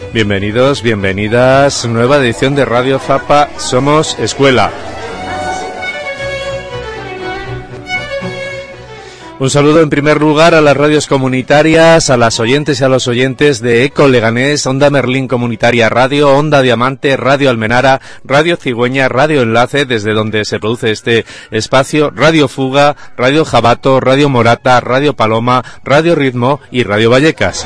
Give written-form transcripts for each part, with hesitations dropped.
Bienvenidos, bienvenidas, nueva edición de Radio Fapa, Somos Escuela. Un saludo en primer lugar a las radios comunitarias, a las oyentes y a los oyentes de Eco Leganés, Onda Merlín Comunitaria Radio, Onda Diamante, Radio Almenara, Radio Cigüeña, Radio Enlace, desde donde se produce este espacio, Radio Fuga, Radio Jabato, Radio Morata, Radio Paloma, Radio Ritmo y Radio Vallecas.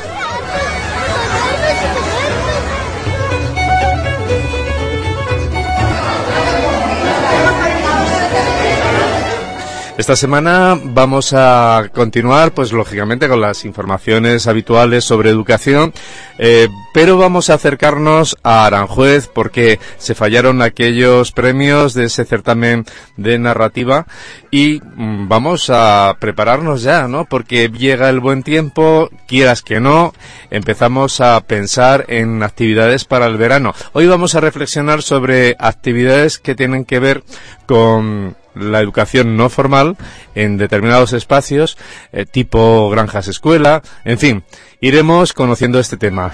Esta semana vamos a continuar, pues lógicamente, con las informaciones habituales sobre educación, pero vamos a acercarnos a Aranjuez porque se fallaron aquellos premios de ese certamen de narrativa y vamos a prepararnos ya, ¿no? Porque llega el buen tiempo, quieras que no, empezamos a pensar en actividades para el verano. Hoy vamos a reflexionar sobre actividades que tienen que ver con la educación no formal en determinados espacios, tipo granjas escuela, en fin, iremos conociendo este tema.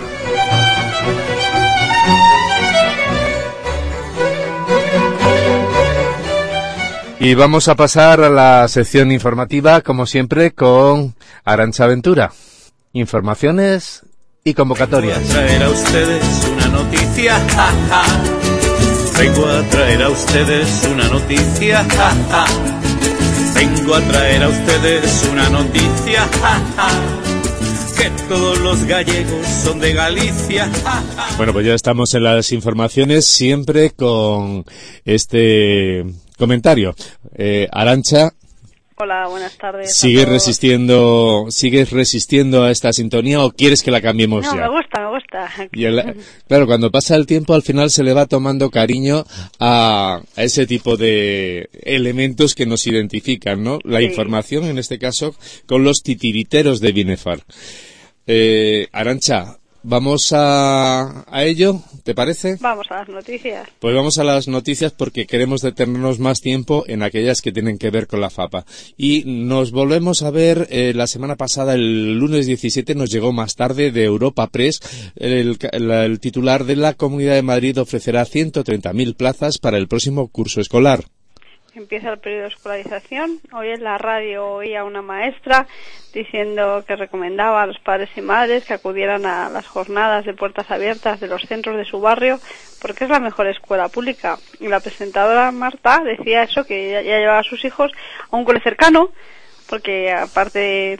Y vamos a pasar a la sección informativa, como siempre, con Arantxa Ventura. Informaciones y convocatorias. Vengo a traer a ustedes una noticia, ja, ja. Vengo a traer a ustedes una noticia, ja, ja. Vengo a traer a ustedes una noticia, ja, ja. Que todos los gallegos son de Galicia, ja, ja. Bueno, pues ya estamos en las informaciones, siempre con este comentario. Arantxa. Hola, buenas tardes. ¿Sigues resistiendo a esta sintonía o quieres que la cambiemos ya? No, me gusta. Y claro, cuando pasa el tiempo, al final se le va tomando cariño a ese tipo de elementos que nos identifican, ¿no? La información, en este caso, con los titiriteros de Binefar. Arantxa, ¿vamos a ello? ¿Te parece? Vamos a las noticias. Pues vamos a las noticias porque queremos detenernos más tiempo en aquellas que tienen que ver con la FAPA. Y nos volvemos a ver la semana pasada, el lunes 17, nos llegó más tarde de Europa Press. El titular de la Comunidad de Madrid ofrecerá 130.000 plazas para el próximo curso escolar. Empieza el periodo de escolarización. Hoy en la radio oía una maestra diciendo que recomendaba a los padres y madres que acudieran a las jornadas de puertas abiertas de los centros de su barrio porque es la mejor escuela pública. Y la presentadora Marta decía eso, que ya llevaba a sus hijos a un cole cercano porque aparte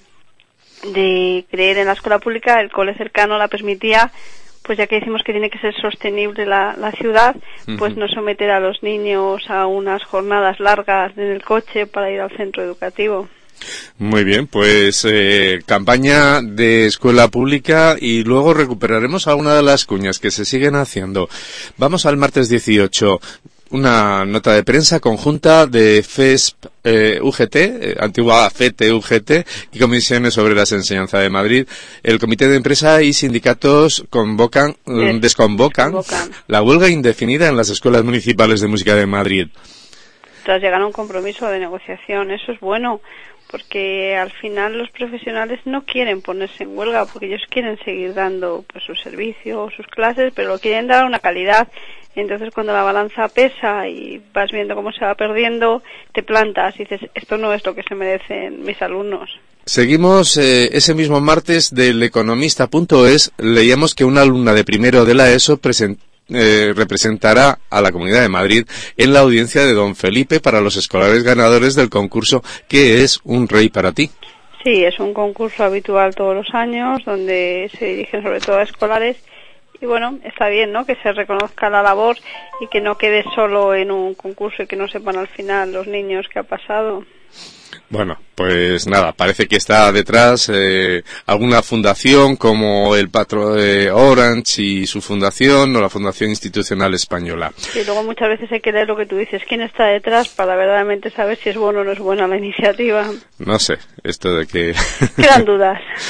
de creer en la escuela pública, el cole cercano la permitía, pues ya que decimos que tiene que ser sostenible la ciudad, pues no someter a los niños a unas jornadas largas en el coche para ir al centro educativo. Muy bien, pues campaña de escuela pública y luego recuperaremos alguna de las cuñas que se siguen haciendo. Vamos al martes 18. Una nota de prensa conjunta de FESP UGT, antigua FETE UGT y Comisiones Obreras de Enseñanza de Madrid. El Comité de Empresa y sindicatos desconvocan la huelga indefinida en las escuelas municipales de música de Madrid. Tras llegar a un compromiso de negociación, eso es bueno, porque al final los profesionales no quieren ponerse en huelga porque ellos quieren seguir dando pues su servicio o sus clases, pero lo quieren dar a una calidad. Entonces cuando la balanza pesa y vas viendo cómo se va perdiendo, te plantas y dices, esto no es lo que se merecen mis alumnos. Seguimos ese mismo martes del Economista.es, leíamos que una alumna de primero de la ESO representará a la Comunidad de Madrid en la audiencia de Don Felipe para los escolares ganadores del concurso ¿Qué es un rey para ti? Sí, es un concurso habitual todos los años donde se dirigen sobre todo a escolares. Y bueno, está bien, ¿no?, que se reconozca la labor y que no quede solo en un concurso y que no sepan al final los niños qué ha pasado. Bueno, pues nada, parece que está detrás alguna fundación como el Patro de Orange y su fundación o la Fundación Institucional Española. Y luego muchas veces hay que leer lo que tú dices, quién está detrás para verdaderamente saber si es bueno o no es buena la iniciativa. No sé, esto de que... Quedan dudas.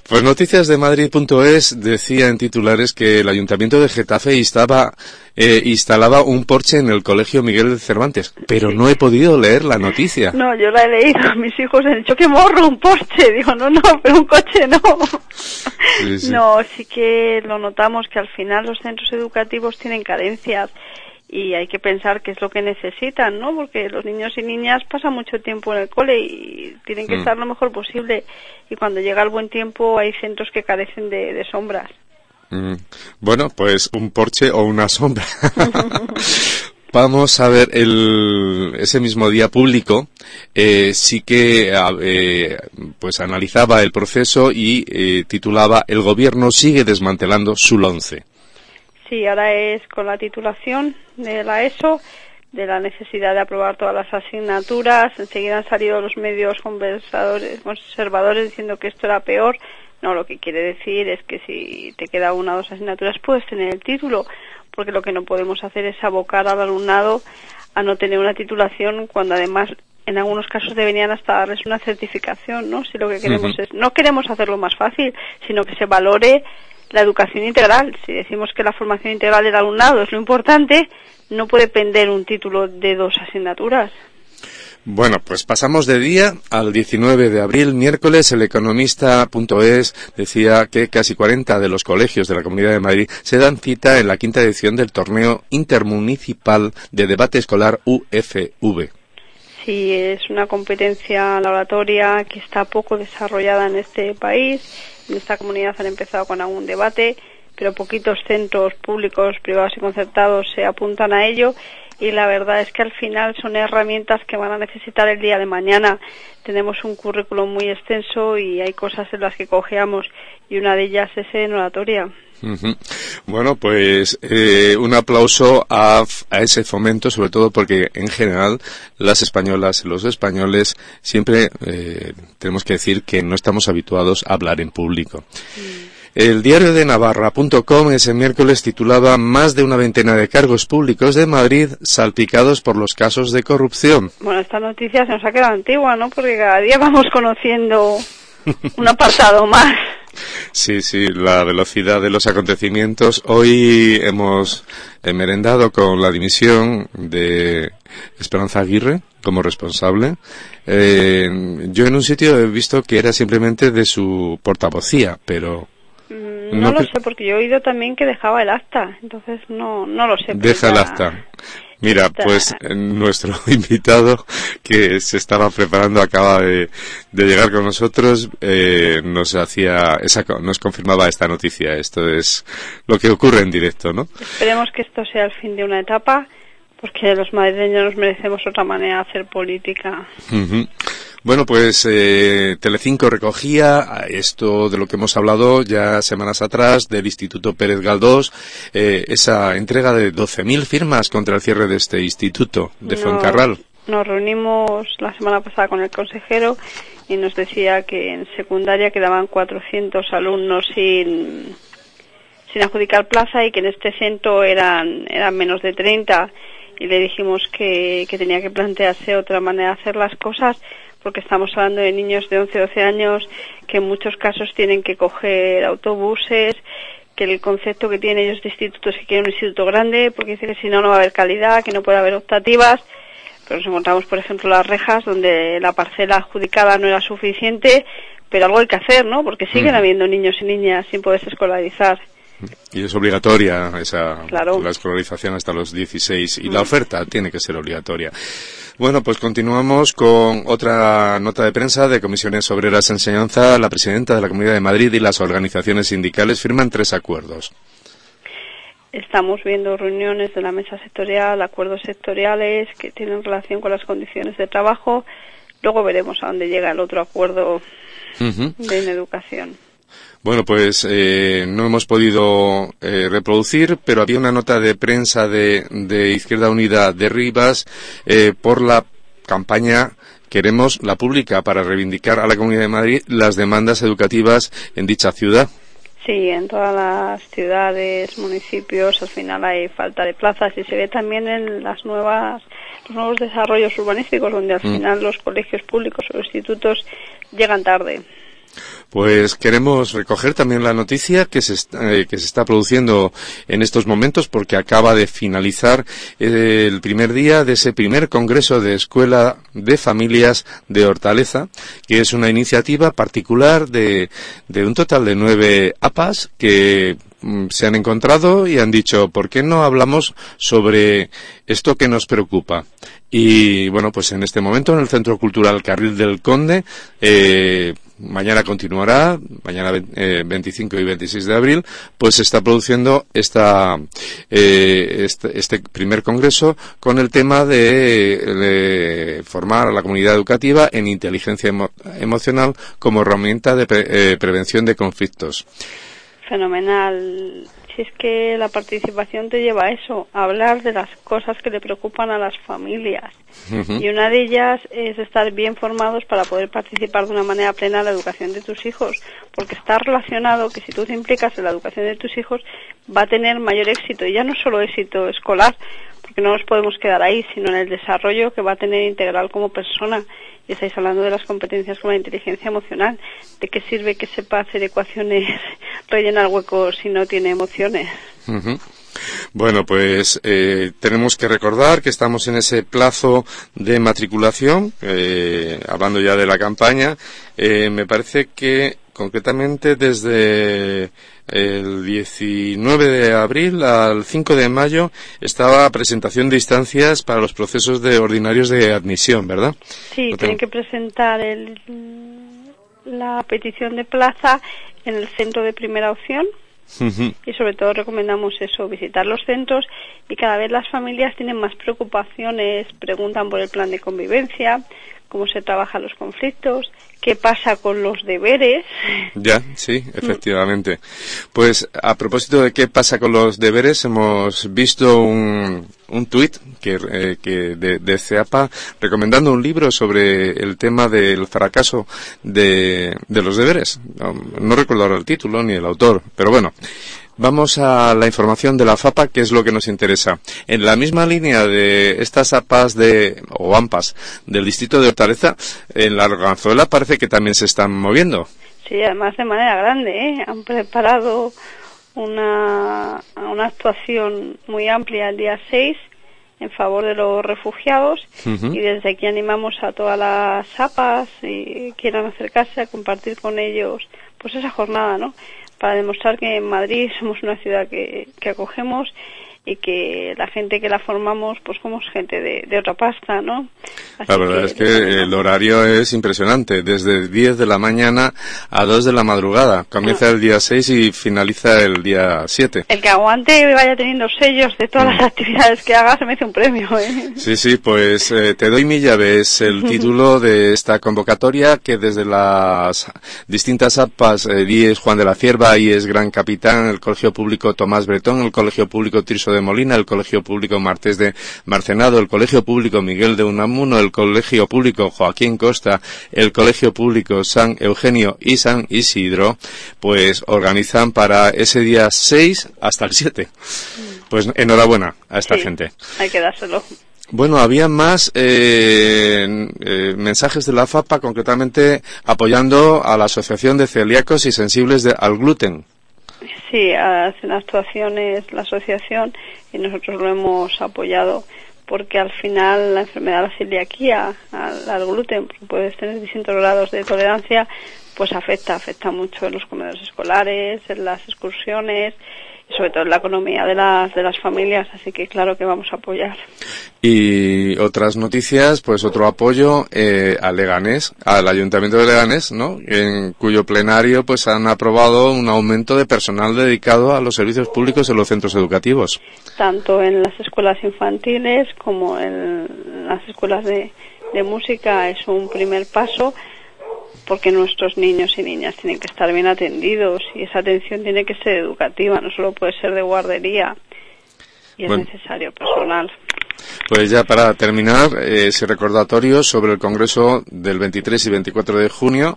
Pues noticiasdemadrid.es decía en titulares que el Ayuntamiento de Getafe instalaba un porche en el Colegio Miguel de Cervantes, pero no he podido leer la noticia. No, yo la he leído, mis hijos han dicho que morro, un porche, digo no, pero un coche no. Sí. No, sí que lo notamos que al final los centros educativos tienen carencias y hay que pensar qué es lo que necesitan, ¿no? Porque los niños y niñas pasan mucho tiempo en el cole y tienen que estar lo mejor posible, y cuando llega el buen tiempo hay centros que carecen de sombras. Bueno, pues un porche o una sombra. Vamos a ver, ese mismo día Público sí que pues analizaba el proceso y titulaba "El gobierno sigue desmantelando su LOMCE". Sí, ahora es con la titulación de la ESO, de la necesidad de aprobar todas las asignaturas. Enseguida han salido los medios conservadores diciendo que esto era peor. No, lo que quiere decir es que si te queda una o dos asignaturas puedes tener el título, porque lo que no podemos hacer es abocar al alumnado a no tener una titulación cuando además en algunos casos deberían hasta darles una certificación, ¿no? Si lo que queremos no queremos hacerlo más fácil, sino que se valore la educación integral. Si decimos que la formación integral del alumnado es lo importante, no puede pender un título de 2 asignaturas. Bueno, pues pasamos de día al 19 de abril, miércoles. El Economista.es decía que casi 40 de los colegios de la Comunidad de Madrid se dan cita en la 5ª edición del torneo intermunicipal de debate escolar UFV. Sí, es una competencia laboratoria que está poco desarrollada en este país. En esta comunidad han empezado con algún debate, pero poquitos centros públicos, privados y concertados se apuntan a ello, y la verdad es que al final son herramientas que van a necesitar el día de mañana. Tenemos un currículum muy extenso y hay cosas en las que cojeamos, y una de ellas es en oratoria. Bueno, pues un aplauso a ese fomento, sobre todo porque en general las españolas, los españoles, siempre tenemos que decir que no estamos habituados a hablar en público. El diario de Navarra.com ese miércoles titulaba "Más de una veintena de cargos públicos de Madrid salpicados por los casos de corrupción". Bueno, esta noticia se nos ha quedado antigua, ¿no? Porque cada día vamos conociendo un apartado más. Sí, la velocidad de los acontecimientos. Hoy hemos merendado con la dimisión de Esperanza Aguirre como responsable. Yo en un sitio he visto que era simplemente de su portavocía, pero... No lo sé, porque yo he oído también que dejaba el acta, entonces no lo sé. Deja el acta. Mira, pues nuestro invitado que se estaba preparando acaba de llegar con nosotros, nos confirmaba esta noticia. Esto es lo que ocurre en directo, ¿no? Esperemos que esto sea el fin de una etapa, porque los madrileños nos merecemos otra manera de hacer política. Bueno, pues Telecinco recogía esto de lo que hemos hablado ya semanas atrás del Instituto Pérez Galdós, esa entrega de 12.000 firmas contra el cierre de este instituto de Fuencarral. Nos reunimos la semana pasada con el consejero y nos decía que en secundaria quedaban 400 alumnos sin adjudicar plaza y que en este centro eran menos de 30, y le dijimos que tenía que plantearse otra manera de hacer las cosas, porque estamos hablando de niños de 11, 12 años que en muchos casos tienen que coger autobuses, que el concepto que tienen ellos de instituto es que quieren un instituto grande, porque dice que si no, no va a haber calidad, que no puede haber optativas. Pero nos encontramos, por ejemplo, Las Rejas, donde la parcela adjudicada no era suficiente, pero algo hay que hacer, ¿no? Porque siguen habiendo niños y niñas sin poderse escolarizar. Y es obligatoria claro, la escolarización hasta los 16, y la oferta tiene que ser obligatoria. Bueno, pues continuamos con otra nota de prensa de Comisiones Obreras Enseñanza. La presidenta de la Comunidad de Madrid y las organizaciones sindicales firman 3 acuerdos. Estamos viendo reuniones de la mesa sectorial, acuerdos sectoriales que tienen relación con las condiciones de trabajo. Luego veremos a dónde llega el otro acuerdo de educación. Bueno, pues no hemos podido reproducir, pero había una nota de prensa de Izquierda Unida de Rivas por la campaña Queremos la Pública, para reivindicar a la Comunidad de Madrid las demandas educativas en dicha ciudad. Sí, en todas las ciudades, municipios, al final hay falta de plazas, y se ve también en los nuevos desarrollos urbanísticos, donde al final los colegios públicos o institutos llegan tarde. Pues queremos recoger también la noticia que se está produciendo en estos momentos, porque acaba de finalizar el primer día de ese primer congreso de Escuela de Familias de Hortaleza, que es una iniciativa particular de un total de 9 APAs que se han encontrado y han dicho, ¿por qué no hablamos sobre esto que nos preocupa? Y bueno, pues en este momento en el Centro Cultural Carril del Conde, mañana continuará, mañana 25 y 26 de abril, pues se está produciendo este primer congreso con el tema de formar a la comunidad educativa en inteligencia emocional como herramienta de prevención de conflictos. Fenomenal. Si es que la participación te lleva a eso, a hablar de las cosas que le preocupan a las familias. Uh-huh. Y una de ellas es estar bien formados para poder participar de una manera plena en la educación de tus hijos, porque está relacionado que si tú te implicas en la educación de tus hijos va a tener mayor éxito, y ya no solo éxito escolar, porque no nos podemos quedar ahí, sino en el desarrollo que va a tener integral como persona. Y estáis hablando de las competencias como la inteligencia emocional. ¿De qué sirve que sepa hacer ecuaciones, rellenar huecos si no tiene emociones? Uh-huh. Bueno, pues tenemos que recordar que estamos en ese plazo de matriculación, hablando ya de la campaña. Me parece que concretamente desde el 19 de abril al 5 de mayo estaba presentación de instancias para los procesos ordinarios de admisión, ¿verdad? Sí, tienen que presentar la petición de plaza en el centro de primera opción. Uh-huh. Y sobre todo recomendamos eso, visitar los centros, y cada vez las familias tienen más preocupaciones, preguntan por el plan de convivencia, cómo se trabajan los conflictos, qué pasa con los deberes. Ya, sí, efectivamente. Pues a propósito de qué pasa con los deberes, hemos visto un tuit de CEAPA recomendando un libro sobre el tema del fracaso de los deberes. No recuerdo ahora el título ni el autor, pero bueno. Vamos a la información de la FAPA, que es lo que nos interesa. En la misma línea de estas APAs o AMPAs del distrito de Hortaleza, en la Arganzuela parece que también se están moviendo. Sí, además de manera grande, Han preparado una actuación muy amplia el día 6 en favor de los refugiados. Uh-huh. Y desde aquí animamos a todas las APAs y quieran acercarse a compartir con ellos pues esa jornada, ¿no? Para demostrar que en Madrid somos una ciudad que acogemos, y que la gente que la formamos pues somos gente de otra pasta, ¿no? Así la verdad es que el horario es impresionante, desde 10 de la mañana a 2 de la madrugada. Comienza el día 6 y finaliza el día 7. El que aguante y vaya teniendo sellos de todas las actividades que haga se merece un premio, ¿eh? Sí, pues te doy mi llave, es el título de esta convocatoria, que desde las distintas APAs, IES Juan de la Cierva, IES Gran Capitán, el Colegio Público Tomás Bretón, el Colegio Público Tirso de Molina, el Colegio Público Martés de Marcenado, el Colegio Público Miguel de Unamuno, el Colegio Público Joaquín Costa, el Colegio Público San Eugenio y San Isidro, pues organizan para ese día 6 hasta el 7. Pues enhorabuena a esta gente. Hay que dárselo. Bueno, había más mensajes de la FAPA, concretamente apoyando a la Asociación de Celíacos y Sensibles al Gluten. Sí, hacen actuaciones la asociación y nosotros lo hemos apoyado, porque al final la enfermedad de la celiaquía al gluten, porque puedes tener distintos grados de tolerancia, pues afecta mucho en los comedores escolares, en las excursiones, y sobre todo en la economía de las familias, así que claro que vamos a apoyar. Y otras noticias, pues otro apoyo a Leganés, al Ayuntamiento de Leganés, ¿no? En cuyo plenario pues han aprobado un aumento de personal dedicado a los servicios públicos en los centros educativos. Tanto en las escuelas infantiles como en las escuelas de música es un primer paso, porque nuestros niños y niñas tienen que estar bien atendidos, y esa atención tiene que ser educativa, no solo puede ser de guardería, y es necesario personal. Pues ya para terminar, ese recordatorio sobre el Congreso del 23 y 24 de junio,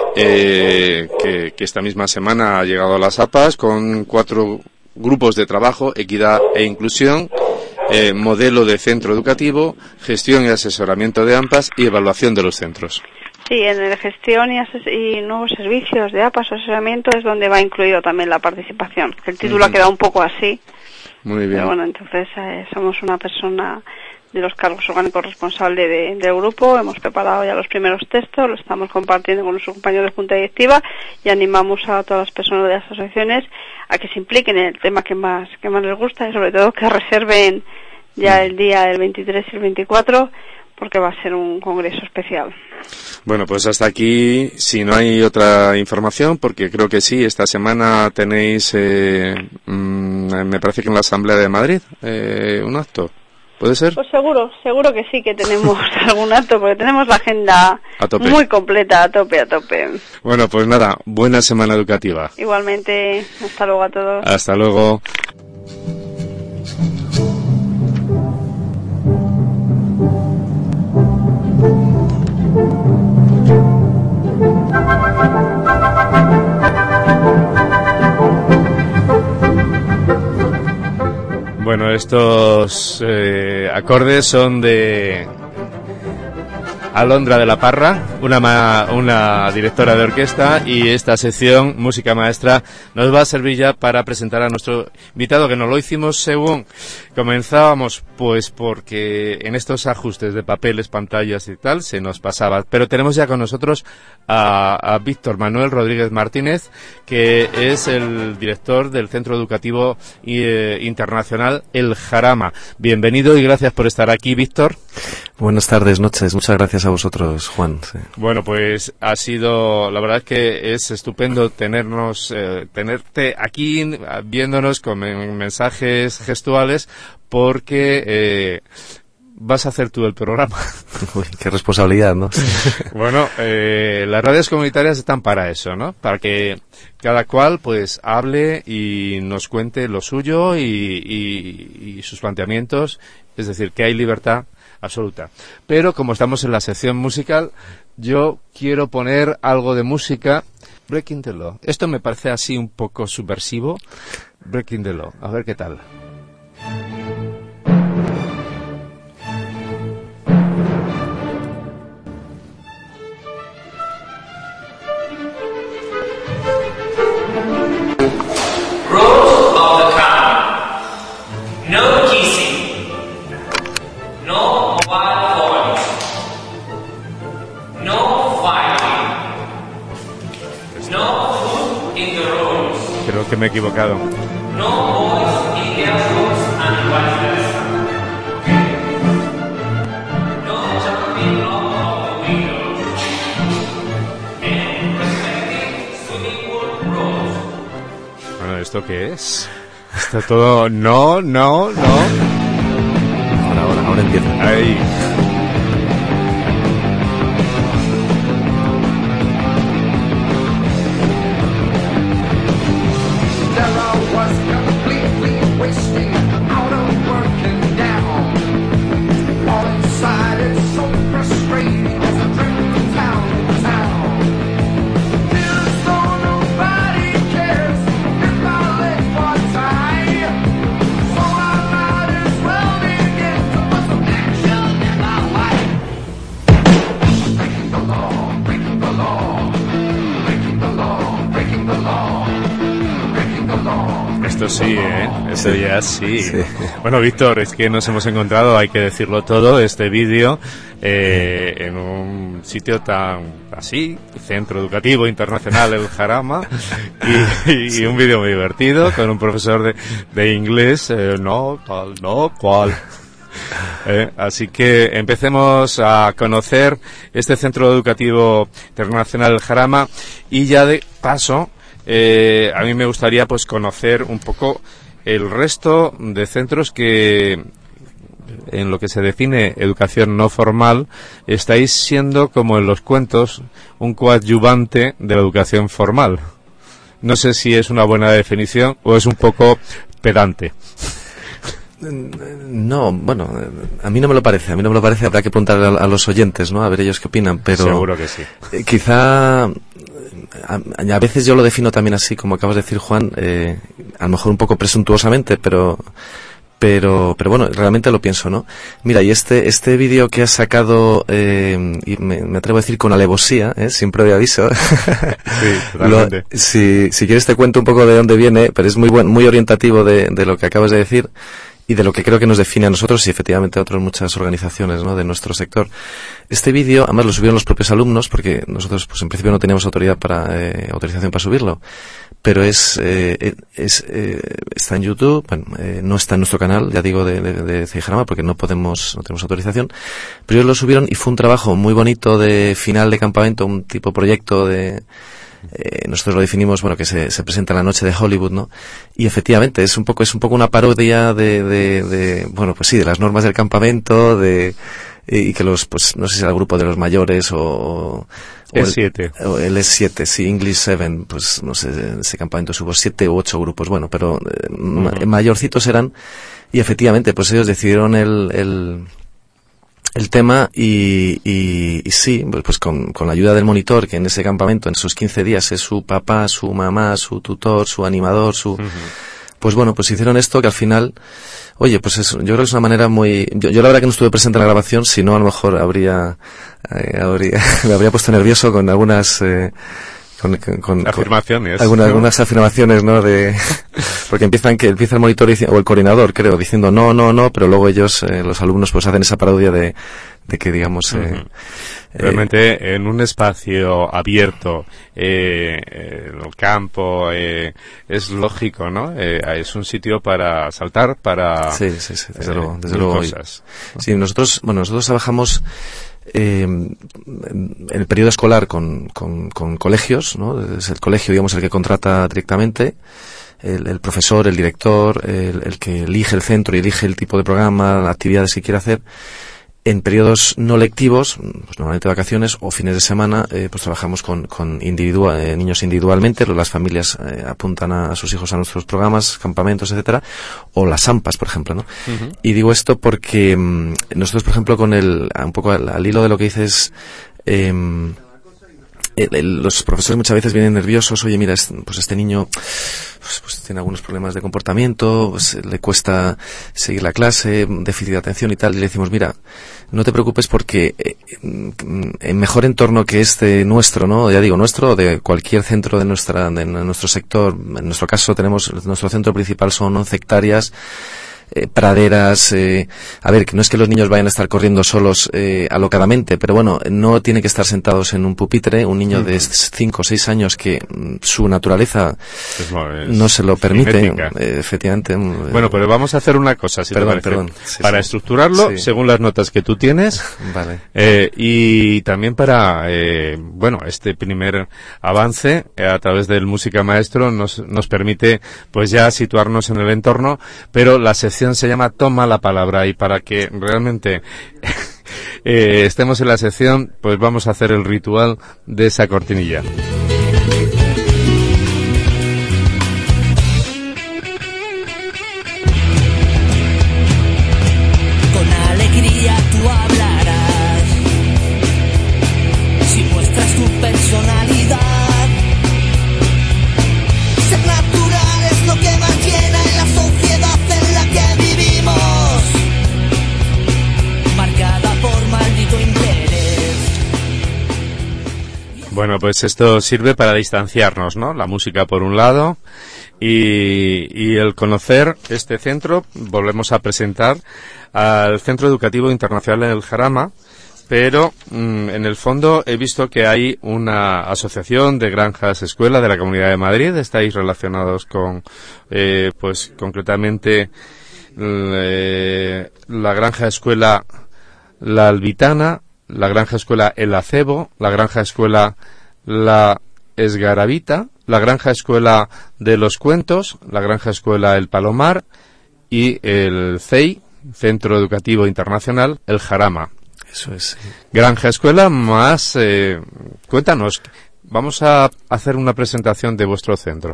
que esta misma semana ha llegado a las APAs con 4 grupos de trabajo: equidad e inclusión, modelo de centro educativo, gestión y asesoramiento de AMPAs y evaluación de los centros. Sí, en el gestión y nuevos servicios de APAS o asesoramiento es donde va incluido también la participación. El título ha quedado un poco así. Muy bien. Pero bueno, entonces somos una persona de los cargos orgánicos responsable del grupo. Hemos preparado ya los primeros textos, lo estamos compartiendo con nuestros compañeros de junta directiva y animamos a todas las personas de las asociaciones a que se impliquen en el tema que más les gusta y sobre todo que reserven ya el día del 23 y el 24 porque va a ser un congreso especial. Bueno, pues hasta aquí, si no hay otra información, porque creo que sí, esta semana tenéis, me parece que en la Asamblea de Madrid, un acto. ¿Puede ser? Pues seguro que sí, que tenemos algún acto, porque tenemos la agenda muy completa, a tope. Bueno, pues nada, buena semana educativa. Igualmente, hasta luego a todos. Hasta luego. Bueno, estos acordes son de Alondra de la Parra, una directora de orquesta, y esta sección, Música Maestra, nos va a servir ya para presentar a nuestro invitado, que nos lo hicimos según comenzábamos, pues porque en estos ajustes de papeles, pantallas y tal, se nos pasaba. Pero tenemos ya con nosotros a Víctor Manuel Rodríguez Martínez, que es el director del Centro Educativo Internacional El Jarama. Bienvenido y gracias por estar aquí, Víctor. Buenas tardes, noches. Muchas gracias a vosotros, Juan. Sí. Bueno, pues ha sido, la verdad es que es estupendo tenerte aquí viéndonos con mensajes gestuales, porque vas a hacer tú el programa. Uy, qué responsabilidad, ¿no? Bueno, las radios comunitarias están para eso, ¿no? Para que cada cual pues hable y nos cuente lo suyo y sus planteamientos, es decir, que hay libertad absoluta. Pero como estamos en la sección musical, yo quiero poner algo de música. Breaking the Law. Esto me parece así un poco subversivo. Breaking the Law. A ver qué tal. Rules of the car. No kissing. No mobile phones. No fighting. No food in the rooms. Creo que me he equivocado. No boys in their rooms and vice versa. No jumping off of the windows. And respecting swimming pool rules. Bueno, ¿esto qué es? Está todo... No. Ahora empieza. Ahí. Esto sí, Esto ya sí. Bueno, Víctor, es que nos hemos encontrado, hay que decirlo todo, este vídeo en un sitio tan así, Centro Educativo Internacional El Jarama, y un vídeo muy divertido con un profesor de inglés, ¿cuál? Así que empecemos a conocer este Centro Educativo Internacional El Jarama, y ya de paso a mí me gustaría pues conocer un poco el resto de centros que, en lo que se define educación no formal, estáis siendo, como en los cuentos, un coadyuvante de la educación formal. No sé si es una buena definición o es un poco pedante. No, bueno, a mí no me lo parece, habrá que preguntar a los oyentes, ¿no? A ver ellos qué opinan, pero... Seguro que sí. Quizá... A veces yo lo defino también así, como acabas de decir, Juan, a lo mejor un poco presuntuosamente, pero Pero bueno, realmente lo pienso, ¿no? Mira, y este vídeo que has sacado, y me atrevo a decir con alevosía, sin previo aviso. Sí, totalmente. Si quieres te cuento un poco de dónde viene, pero es muy orientativo de lo que acabas de decir y de lo que creo que nos define a nosotros y efectivamente a otras muchas organizaciones, ¿no?, de nuestro sector. Este vídeo, además lo subieron los propios alumnos, porque nosotros pues en principio no teníamos autorización para subirlo, pero está en YouTube, bueno, no está en nuestro canal, ya digo, de Jarama, porque no tenemos autorización, pero ellos lo subieron y fue un trabajo muy bonito de final de campamento, un tipo proyecto nosotros lo definimos, bueno, que se presenta en la noche de Hollywood, ¿no? Y efectivamente es un poco una parodia bueno, pues sí, de las normas del campamento, y que pues no sé si era el grupo de los mayores o E7. El E7, sí, English 7, pues no sé, en ese campamento hubo 7 u 8 grupos, bueno, pero mayorcitos eran, y efectivamente, pues ellos decidieron el tema y sí, pues con la ayuda del monitor, que en ese campamento, en esos 15 días, es su papá, su mamá, su tutor, su animador, pues bueno, pues hicieron esto que al final, oye, pues eso, yo creo que es una manera muy, yo la verdad que no estuve presente en la grabación, si no a lo mejor me habría puesto nervioso con algunas, con afirmaciones. Algunas afirmaciones, ¿no? Porque empieza el monitor o el coordinador, creo, diciendo no, pero luego ellos, los alumnos, pues hacen esa parodia de que, digamos, realmente en un espacio abierto, el campo, es lógico, ¿no? Es un sitio para saltar, para sí, desde luego cosas, ¿no? Sí, nosotros trabajamos en el periodo escolar con colegios, ¿no? Es el colegio, digamos, el que contrata directamente, el profesor, el director, el que elige el centro y elige el tipo de programa, las actividades que quiere hacer. En periodos no lectivos, pues normalmente vacaciones o fines de semana, pues trabajamos con niños individualmente, las familias apuntan a sus hijos a nuestros programas, campamentos, etcétera, o las AMPAs, por ejemplo, ¿no? Uh-huh. Y digo esto porque nosotros, por ejemplo, un poco al hilo de lo que dices, los profesores muchas veces vienen nerviosos, oye, mira, pues este niño pues tiene algunos problemas de comportamiento, pues le cuesta seguir la clase, déficit de atención y tal, y le decimos, mira, no te preocupes porque en mejor entorno que este nuestro, ¿no? Ya digo, nuestro, de cualquier centro de nuestro sector, en nuestro caso nuestro centro principal son 11 hectáreas, praderas, a ver, que no es que los niños vayan a estar corriendo solos alocadamente, pero bueno, no tiene que estar sentados en un pupitre, un niño de 5 o 6 años que su naturaleza no se lo permite, efectivamente. Bueno, pero vamos a hacer una cosa, si te parece, para estructurarlo según las notas que tú tienes, vale. Y también para, este primer avance a través del Música Maestro nos permite pues ya situarnos en el entorno, pero la sección se llama Toma la Palabra, y para que realmente estemos en la sección, pues vamos a hacer el ritual de esa cortinilla. Con alegría tú hablarás, si muestras tu personalidad. Ser natural es lo que más llena en la sociedad en la que vivimos, marcada por maldito interés. Bueno, pues esto sirve para distanciarnos, ¿no? La música por un lado y el conocer este centro. Volvemos a presentar al Centro Educativo Internacional El Jarama, pero en el fondo he visto que hay una asociación de granjas escuela de la Comunidad de Madrid. Estáis relacionados con, pues concretamente, la granja escuela La Albitana, la granja escuela El Acebo, la granja escuela La Esgarabita, la granja escuela de los Cuentos, la granja escuela El Palomar y el CEI, Centro Educativo Internacional El Jarama. Eso es. Granja escuela más, cuéntanos, vamos a hacer una presentación de vuestro centro.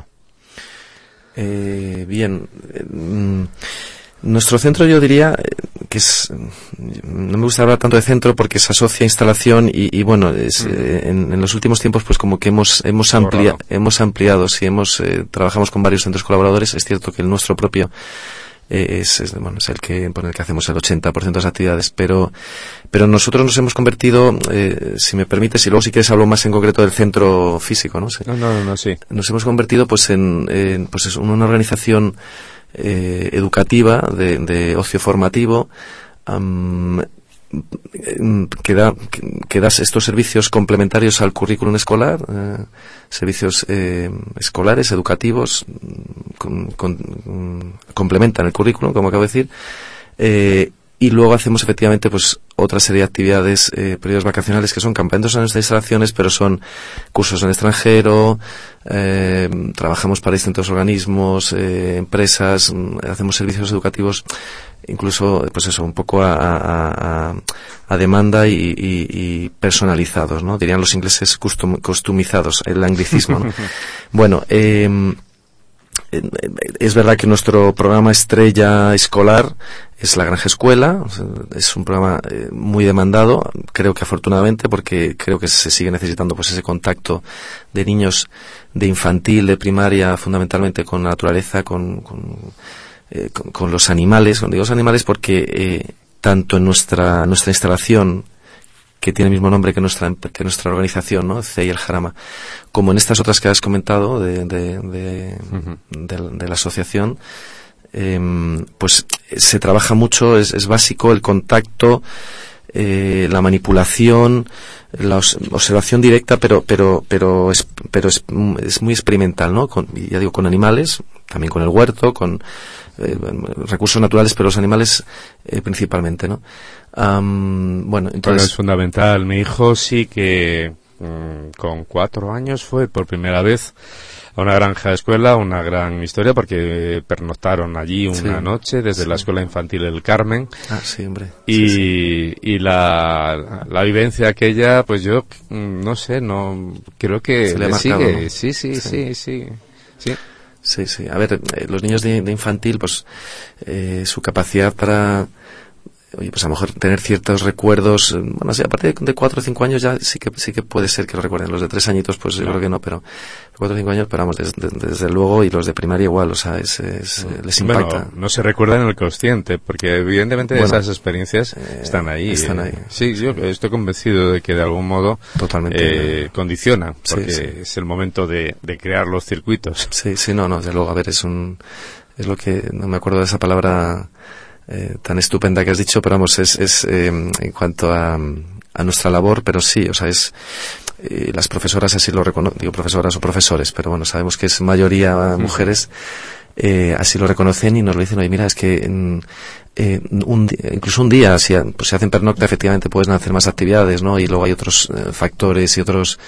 Bien, nuestro centro yo diría que es, no me gusta hablar tanto de centro porque se asocia a instalación y bueno, en los últimos tiempos pues como que hemos ampliado, sí, trabajamos con varios centros colaboradores. Es cierto que el nuestro propio es el que, por el que hacemos el 80% de las actividades, pero nosotros nos hemos convertido, si me permites, y luego si quieres hablo más en concreto del centro físico, ¿no? Sí. No, sí. Nos hemos convertido pues en una organización educativa de ocio formativo, que da estos servicios complementarios al currículum escolar, servicios escolares, educativos, complementan el currículum, como acabo de decir, y luego hacemos efectivamente pues otra serie de actividades, periodos vacacionales, que son campamentos en nuestras instalaciones, pero son cursos en el extranjero, trabajamos para distintos organismos, empresas, hacemos servicios educativos, incluso pues eso, un poco a demanda y personalizados, ¿no? Dirían los ingleses customizados, el anglicismo, ¿no? Bueno, es verdad que nuestro programa estrella escolar es la Granja Escuela. Es un programa muy demandado, creo que afortunadamente, porque creo que se sigue necesitando pues ese contacto de niños de infantil, de primaria, fundamentalmente con la naturaleza, con los animales. Cuando digo los animales, porque tanto en nuestra instalación, que tiene el mismo nombre que nuestra organización, ¿no? CEI El Jarama, como en estas otras que has comentado de la asociación, pues se trabaja mucho, es básico el contacto, la manipulación, la observación directa, pero es muy experimental, ¿no? Ya digo, con animales, también con el huerto, con recursos naturales, pero los animales principalmente, ¿no? Bueno, entonces... Pero es fundamental. Mi hijo sí que con 4 años fue por primera vez a una granja escuela, una gran historia, porque pernoctaron allí una noche desde la escuela infantil El Carmen. Ah, sí, hombre. Y la vivencia aquella, pues yo no sé, creo que se le marcado, sigue. ¿no? Sí. Sí. A ver, los niños de infantil, pues su capacidad para, oye, pues a lo mejor tener ciertos recuerdos, bueno, sí, a partir de 4 o 5 años ya sí que puede ser que lo recuerden. Los de 3 añitos, pues yo creo que no, pero 4 o 5 años, pero vamos, desde luego, y los de primaria igual, o sea, les impacta. Bueno, no se recuerdan en el consciente, porque evidentemente esas experiencias están ahí. Sí, yo estoy convencido de que de algún modo totalmente condicionan, porque es el momento de crear los circuitos. Sí, no, desde luego, a ver, es lo que, no me acuerdo de esa palabra tan estupenda que has dicho, pero vamos, es en cuanto a nuestra labor, pero sí, o sea, las profesoras así lo reconocen, digo profesoras o profesores, pero bueno, sabemos que es mayoría mujeres, así lo reconocen y nos lo dicen, oye, mira, es que incluso un día, si hacen pernocta, efectivamente pueden hacer más actividades, ¿no? Y luego hay otros factores y otros,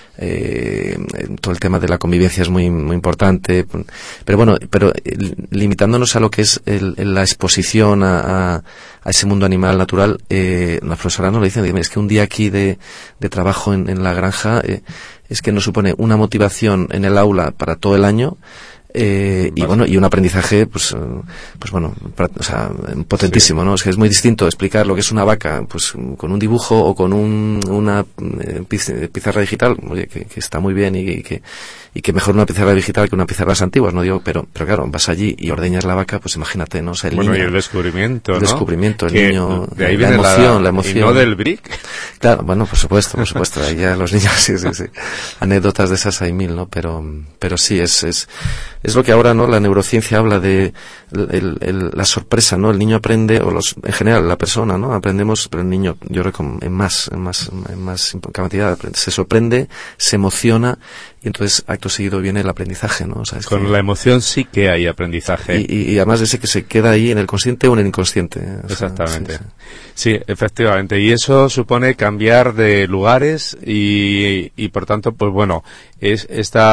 todo el tema de la convivencia es muy muy importante, pero bueno, limitándonos a lo que es la exposición a ese mundo animal natural, las profesoras nos lo dicen, es que un día aquí de trabajo en la granja es que nos supone una motivación en el aula para todo el año. Y bueno, y un aprendizaje pues bueno, o sea, potentísimo, ¿no? Es que es muy distinto explicar lo que es una vaca pues con un dibujo o con una pizarra digital, oye, que está muy bien y que mejor una pizarra digital que una pizarra de las antiguas, no digo, pero claro, vas allí y ordeñas la vaca, pues imagínate, ¿no? O sea, niño, y el descubrimiento, el niño, de ahí viene la emoción. Y no del brick. Claro, bueno, por supuesto, ahí ya los niños, sí. Anécdotas de esas hay 1000, ¿no? Pero sí, es lo que ahora, ¿no? La neurociencia habla de la sorpresa, ¿no? El niño aprende, en general, la persona, ¿no? Aprendemos, pero el niño, yo creo que en más cantidad, se sorprende, se emociona, y entonces acto seguido viene el aprendizaje, ¿no? O sea, con la emoción sí que hay aprendizaje. Y además de ese que se queda ahí en el consciente o en el inconsciente. Exactamente. Sí, efectivamente. Y eso supone cambiar de lugares y por tanto, pues bueno, es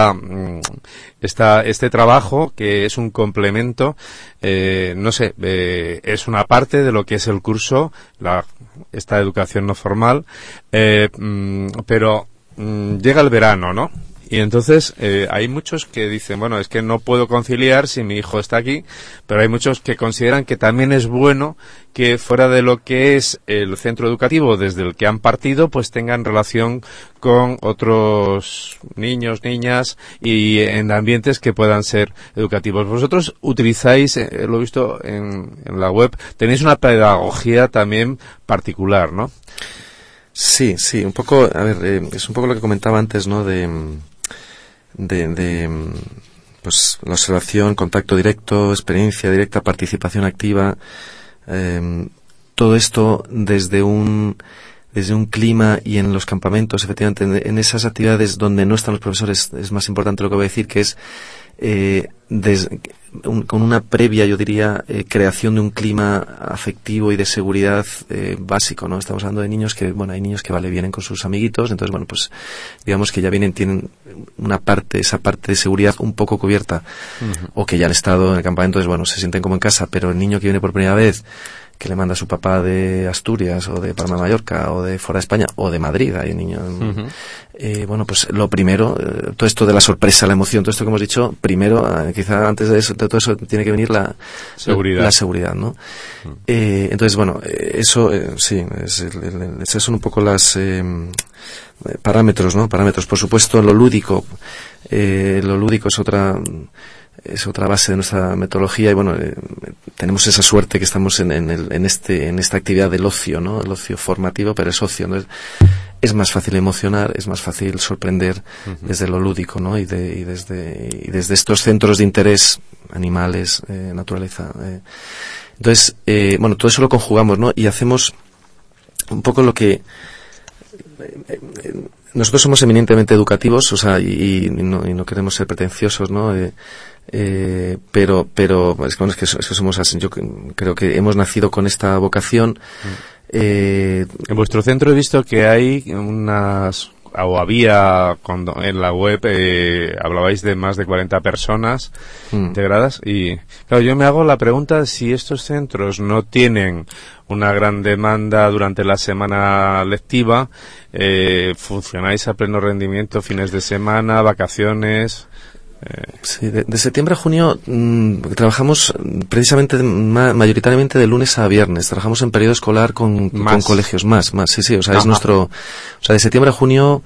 este trabajo que es un complemento, no sé, es una parte de lo que es el curso, esta educación no formal, pero llega el verano, ¿no? Y entonces hay muchos que dicen, bueno, es que no puedo conciliar si mi hijo está aquí, pero hay muchos que consideran que también es bueno que fuera de lo que es el centro educativo desde el que han partido, pues tengan relación con otros niños, niñas y en ambientes que puedan ser educativos. Vosotros utilizáis, lo he visto en la web, tenéis una pedagogía también particular, ¿no? Sí, un poco, a ver, es un poco lo que comentaba antes, ¿no? De pues la observación, contacto directo, experiencia directa, participación activa, todo esto desde un clima y en los campamentos, efectivamente, en esas actividades donde no están los profesores, es más importante lo que voy a decir, que es con una previa, yo diría, creación de un clima afectivo y de seguridad básico, ¿no? Estamos hablando de niños que, bueno, hay niños que vienen con sus amiguitos, entonces, bueno, pues digamos que ya tienen esa parte de seguridad un poco cubierta, o que ya han estado en el campamento, entonces, bueno, se sienten como en casa, pero el niño que viene por primera vez, que le manda a su papá de Asturias o de Palma de Mallorca o de fuera de España o de Madrid, hay niños. Bueno, pues lo primero, todo esto de la sorpresa, la emoción, todo esto que hemos dicho, primero, quizá antes de todo eso tiene que venir la seguridad, ¿no? Entonces, bueno, eso, sí, esas son un poco las parámetros, ¿no? Parámetros, por supuesto, lo lúdico es otra base de nuestra metodología y bueno, tenemos esa suerte que estamos en esta actividad del ocio, ¿no? El ocio formativo, pero es ocio, ¿no? Es más fácil emocionar, es más fácil sorprender desde lo lúdico, ¿no? Y desde estos centros de interés, animales, naturaleza. Entonces, bueno, todo eso lo conjugamos, ¿no? Y hacemos un poco lo que nosotros somos eminentemente educativos, o sea, y no queremos ser pretenciosos, ¿no? Pero es que somos así. Yo creo que hemos nacido con esta vocación. En vuestro centro he visto que hay había en la web, hablabais de más de 40 personas integradas y claro, yo me hago la pregunta si estos centros no tienen una gran demanda durante la semana lectiva, funcionáis a pleno rendimiento fines de semana, vacaciones. Sí, de septiembre a junio trabajamos precisamente mayoritariamente de lunes a viernes. Trabajamos en periodo escolar con colegios más, sí, o sea, es nuestro, o sea, de septiembre a junio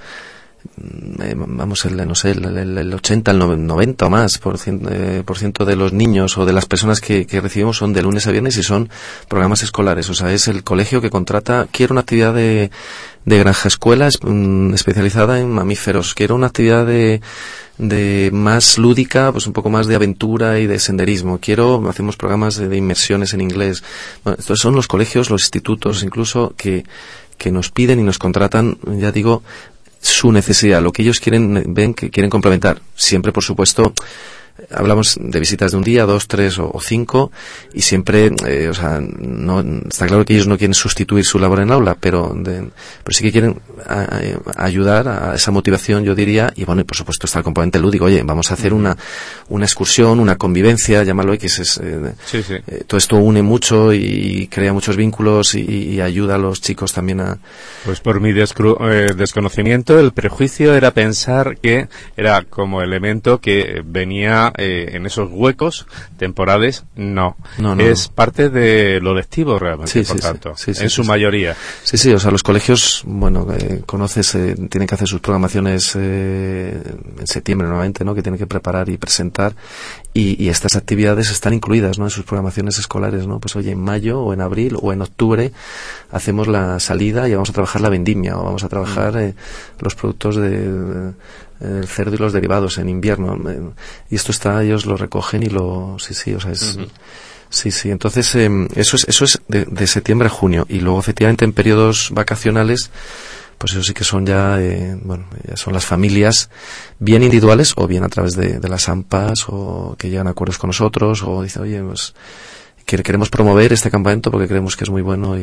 vamos, el 80, el 90 o más por ciento de los niños o de las personas que recibimos son de lunes a viernes y son programas escolares, o sea, es el colegio que contrata, quiero una actividad de granja escuela especializada en mamíferos, quiero una actividad de más lúdica, pues un poco más de aventura y de senderismo, hacemos programas de inmersiones en inglés. Bueno, estos son los colegios, los institutos incluso que nos piden y nos contratan, ya digo, su necesidad, lo que ellos ven que quieren complementar. Siempre, por supuesto, hablamos de visitas de un día, 2, 3 o 5 y siempre, o sea, no está claro que ellos no quieren sustituir su labor en aula, pero sí que quieren ayudar a esa motivación, yo diría, y bueno, y por supuesto está el componente lúdico. Oye, vamos a hacer una excursión, una convivencia, llámalo, que sí. Todo esto une mucho y crea muchos vínculos y ayuda a los chicos también a... Pues por mi desconocimiento, el prejuicio era pensar que era como elemento que venía en esos huecos temporales. No. Es parte de lo lectivo realmente, por tanto, en su mayoría. Sí, o sea, los colegios, bueno, conoces, tienen que hacer sus programaciones en septiembre normalmente, ¿no? Que tienen que preparar y presentar y estas actividades están incluidas, ¿no? En sus programaciones escolares, ¿no? Pues oye, en mayo o en abril o en octubre hacemos la salida y vamos a trabajar la vendimia o vamos a trabajar los productos el cerdo y los derivados en invierno, y esto ellos lo recogen y o sea, es sí, entonces eso es de septiembre a junio y luego efectivamente en periodos vacacionales pues eso sí que son ya son las familias bien individuales o bien a través de las AMPAs o que llegan a acuerdos con nosotros o dicen, oye, pues queremos promover este campamento porque creemos que es muy bueno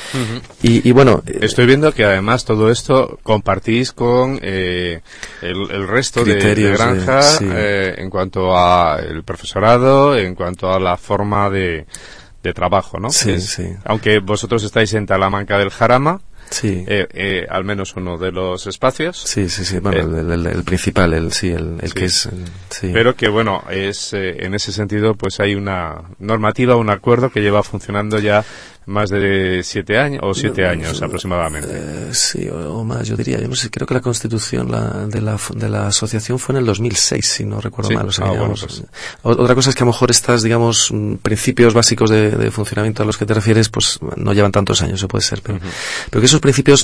y bueno, estoy viendo que además todo esto compartís con el resto de granja en cuanto a el profesorado, en cuanto a la forma de trabajo, ¿no? Sí. Aunque vosotros estáis en Talamanca del Jarama, Sí. Al menos uno de los espacios. Sí. Bueno, el principal, el que es... sí. Pero que, bueno, es en ese sentido, pues hay una normativa, un acuerdo que lleva funcionando ya más de 7 años, o 7 años aproximadamente. Sí, o más, yo diría. Yo no sé, creo que la constitución de la asociación fue en el 2006, si no recuerdo mal. O sea, digamos, pues. Otra cosa es que a lo mejor estas, digamos, principios básicos de funcionamiento a los que te refieres, pues no llevan tantos años, eso puede ser. Pero que esos principios,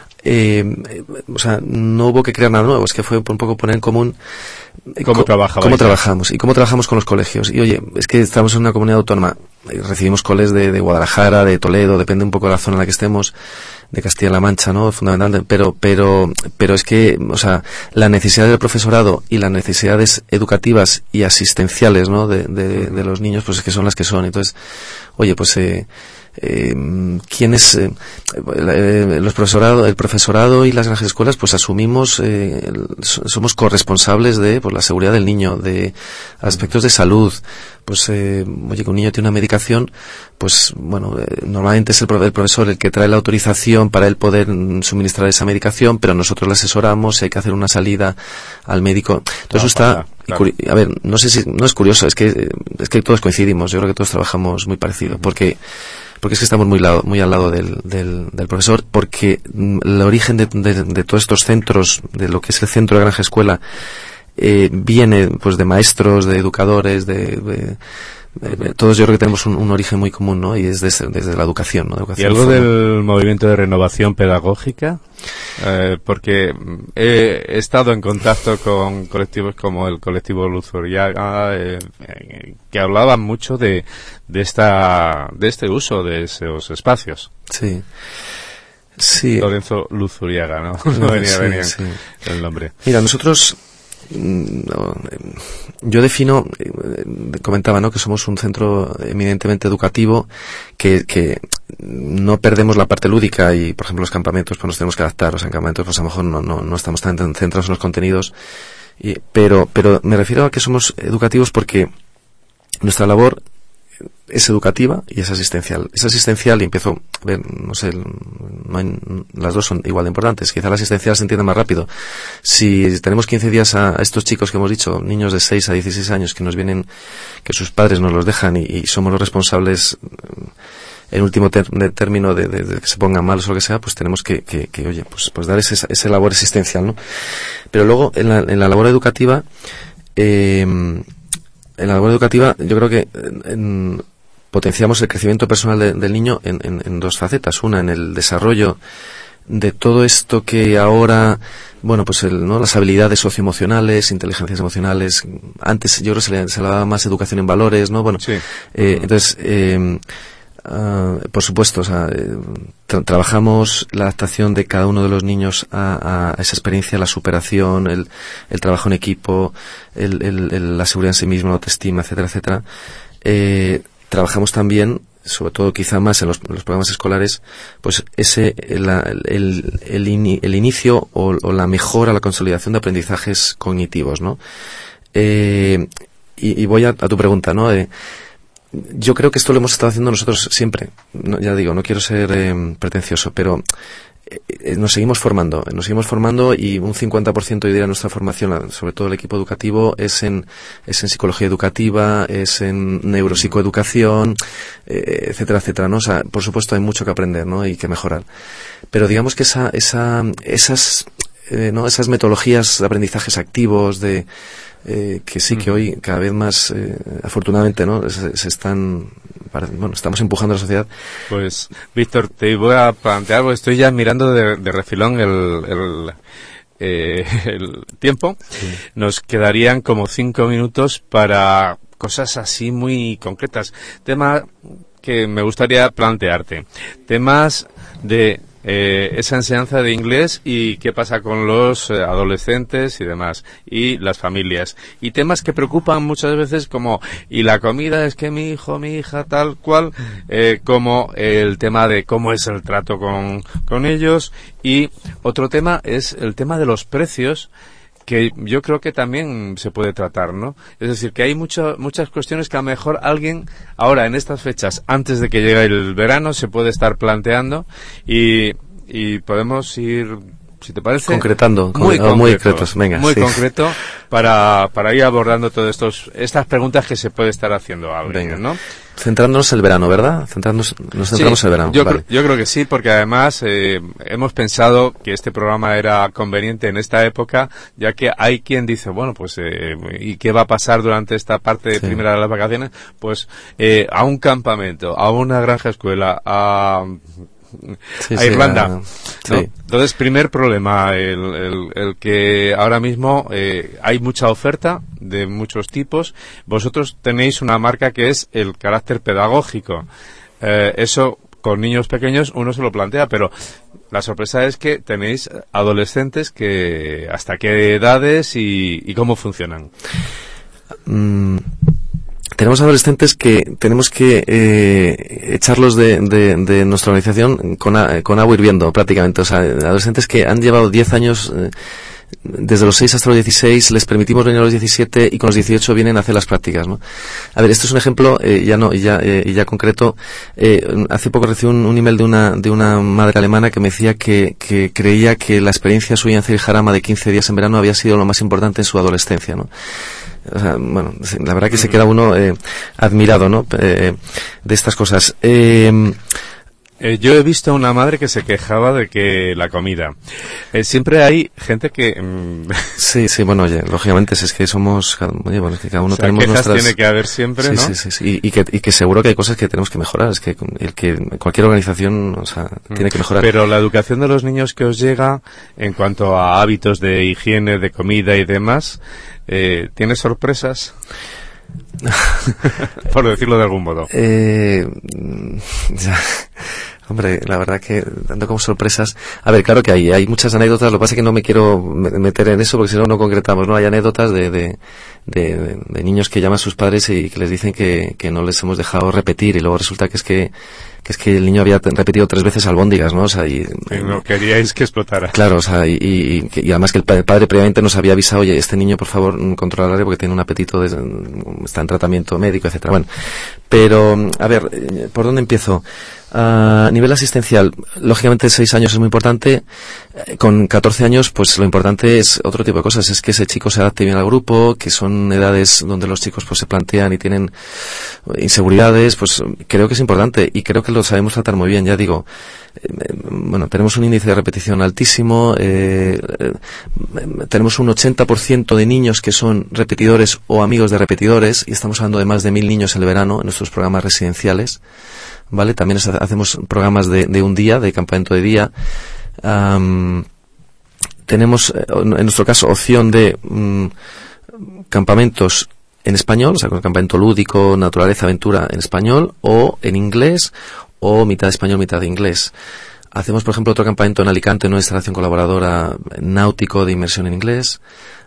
o sea, no hubo que crear nada nuevo, es que fue un poco poner en común cómo trabajamos y cómo trabajamos con los colegios. Y oye, es que estamos en una comunidad autónoma, recibimos coles de Guadalajara, de Toledo, depende un poco de la zona en la que estemos, de Castilla-La Mancha, ¿no? Fundamentalmente, pero es que, o sea, la necesidad del profesorado y las necesidades educativas y asistenciales, ¿no? de los niños, pues es que son las que son. Entonces, oye, pues ¿quiénes? El profesorado y las grandes escuelas, pues asumimos, somos corresponsables de pues la seguridad del niño, de aspectos de salud. Pues, oye, que un niño tiene una medicación, pues, bueno, normalmente es el profesor el que trae la autorización para él poder suministrar esa medicación, pero nosotros le asesoramos si hay que hacer una salida al médico. Entonces eso está, claro. A ver, no sé si, no es curioso, es que todos coincidimos, yo creo que todos trabajamos muy parecido, porque es que estamos muy al lado del profesor, porque el origen de todos estos centros, de lo que es el centro de Granja Escuela, viene pues de maestros, de educadores, de todos. Yo creo que tenemos un origen muy común, ¿no? Y es desde la educación, ¿no? ¿Y algo del movimiento de renovación pedagógica? Porque he estado en contacto con colectivos como el colectivo Luz Uriaga, que hablaban mucho de este uso de esos espacios. Sí. Sí. Lorenzo Luz Uriaga, ¿no? No venía el nombre. Mira, nosotros, yo defino, comentaba, ¿no? Que somos un centro eminentemente educativo, que no perdemos la parte lúdica y, por ejemplo, los campamentos, pues nos tenemos que adaptar. Los campamentos, pues a lo mejor no estamos tan centrados en los contenidos, pero me refiero a que somos educativos porque nuestra labor es educativa y es asistencial. Es asistencial y empiezo a ver, no sé, las dos son igual de importantes. Quizá la asistencial se entiende más rápido. Si tenemos 15 días a estos chicos que hemos dicho, niños de 6 a 16 años que nos vienen, que sus padres nos los dejan y somos los responsables, en último término de que se pongan malos o lo que sea, pues tenemos que oye, pues dar ese labor asistencial, ¿no? Pero luego en la labor educativa, yo creo que potenciamos el crecimiento personal del niño en dos facetas. Una, en el desarrollo de todo esto que ahora, bueno, pues las habilidades socioemocionales, inteligencias emocionales. Antes yo creo que se le daba más educación en valores, ¿no? Bueno, sí. Entonces, por supuesto, o sea, trabajamos la adaptación de cada uno de los niños a esa experiencia, la superación, el trabajo en equipo, la seguridad en sí mismo, la autoestima, etcétera, etcétera. Trabajamos también, sobre todo quizá más en los programas escolares, pues el inicio o la mejora, la consolidación de aprendizajes cognitivos, ¿no? Y voy a tu pregunta, ¿no? Yo creo que esto lo hemos estado haciendo nosotros siempre. Ya digo, no quiero ser pretencioso, pero nos seguimos formando y un 50% de nuestra formación, sobre todo el equipo educativo, es en psicología educativa, es en neuropsicoeducación, etcétera, etcétera, ¿no? O sea, por supuesto hay mucho que aprender, ¿no? Y que mejorar. Pero digamos que esas metodologías de aprendizajes activos, que sí que hoy cada vez más, afortunadamente, ¿no? Estamos empujando a la sociedad. Pues, Víctor, te voy a plantear, porque estoy ya mirando de refilón el tiempo. Sí. Nos quedarían como 5 minutos para cosas así muy concretas. Tema que me gustaría plantearte. Temas de esa enseñanza de inglés y qué pasa con los adolescentes y demás, y las familias, y temas que preocupan muchas veces, como y la comida, es que mi hijo, mi hija, tal cual, como el tema de cómo es el trato con ellos, y otro tema es el tema de los precios, que yo creo que también se puede tratar, ¿no? Es decir, que hay muchas cuestiones que a lo mejor alguien ahora en estas fechas, antes de que llegue el verano, se puede estar planteando, y y podemos ir, si te parece, concretando, muy concretos, venga, muy sí. concreto para ir abordando todas estas preguntas que se puede estar haciendo a alguien, Venga. ¿no? Centrándonos en el verano, ¿verdad? Nos centramos en el verano. Yo, Vale. yo creo que sí, porque además hemos pensado que este programa era conveniente en esta época, ya que hay quien dice, bueno, pues, ¿y qué va a pasar durante esta parte primera de las vacaciones? Pues a un campamento, a una granja escuela, a Irlanda, ¿no? sí. Entonces, primer problema, el que ahora mismo hay mucha oferta de muchos tipos. Vosotros tenéis una marca que es el carácter pedagógico. Eso con niños pequeños uno se lo plantea, pero la sorpresa es que tenéis adolescentes que hasta qué edades y cómo funcionan. Tenemos adolescentes que tenemos que echarlos de nuestra organización con agua hirviendo, prácticamente. O sea, adolescentes que han llevado 10 años, desde los 6 hasta los 16, les permitimos venir a los 17 y con los 18 vienen a hacer las prácticas, ¿no? A ver, esto es un ejemplo, ya concreto. Hace poco recibí un email de una madre alemana que me decía que creía que la experiencia suya en hacer el jarama de 15 días en verano había sido lo más importante en su adolescencia, ¿no? O sea, bueno, la verdad que se queda uno admirado, ¿no? De estas cosas. Yo he visto a una madre que se quejaba de que la comida. Siempre hay gente que... Sí, bueno, oye, lógicamente es que somos... Oye, bueno, es que cada uno tenemos quejas nuestras... tiene que haber siempre, ¿no? Sí. Y que seguro que hay cosas que tenemos que mejorar. Es que cualquier organización, o sea, tiene que mejorar. Pero la educación de los niños que os llega, en cuanto a hábitos de higiene, de comida y demás, ¿tiene sorpresas? Por decirlo de algún modo. Hombre, la verdad que dando como sorpresas. A ver, claro que hay muchas anécdotas. Lo que pasa es que no me quiero meter en eso porque si no concretamos, ¿no? Hay anécdotas de niños que llaman a sus padres y que les dicen que no les hemos dejado repetir y luego resulta que es que el niño había repetido 3 veces albóndigas, ¿no? O sea, y no queríais que explotara. Claro, o sea, y además que el padre previamente nos había avisado, oye, este niño, por favor, controlarle porque tiene un apetito, está en tratamiento médico, etcétera. Bueno, pero, a ver, ¿por dónde empiezo? A nivel asistencial, lógicamente 6 años es muy importante. Con 14 años, pues lo importante es otro tipo de cosas. Es que ese chico se adapte bien al grupo, que son edades donde los chicos pues se plantean y tienen inseguridades, pues creo que es importante y creo que lo sabemos tratar muy bien. Ya digo, bueno, tenemos un índice de repetición altísimo, tenemos un 80% de niños que son repetidores o amigos de repetidores y estamos hablando de más de 1000 niños el verano en nuestros programas residenciales. ¿Vale? También hacemos programas de un día, de campamento de día. Tenemos, en nuestro caso, opción de campamentos en español, o sea, con campamento lúdico, naturaleza, aventura en español, o en inglés, o mitad español, mitad de inglés. Hacemos, por ejemplo, otro campamento en Alicante, en una instalación colaboradora náutico de inmersión en inglés.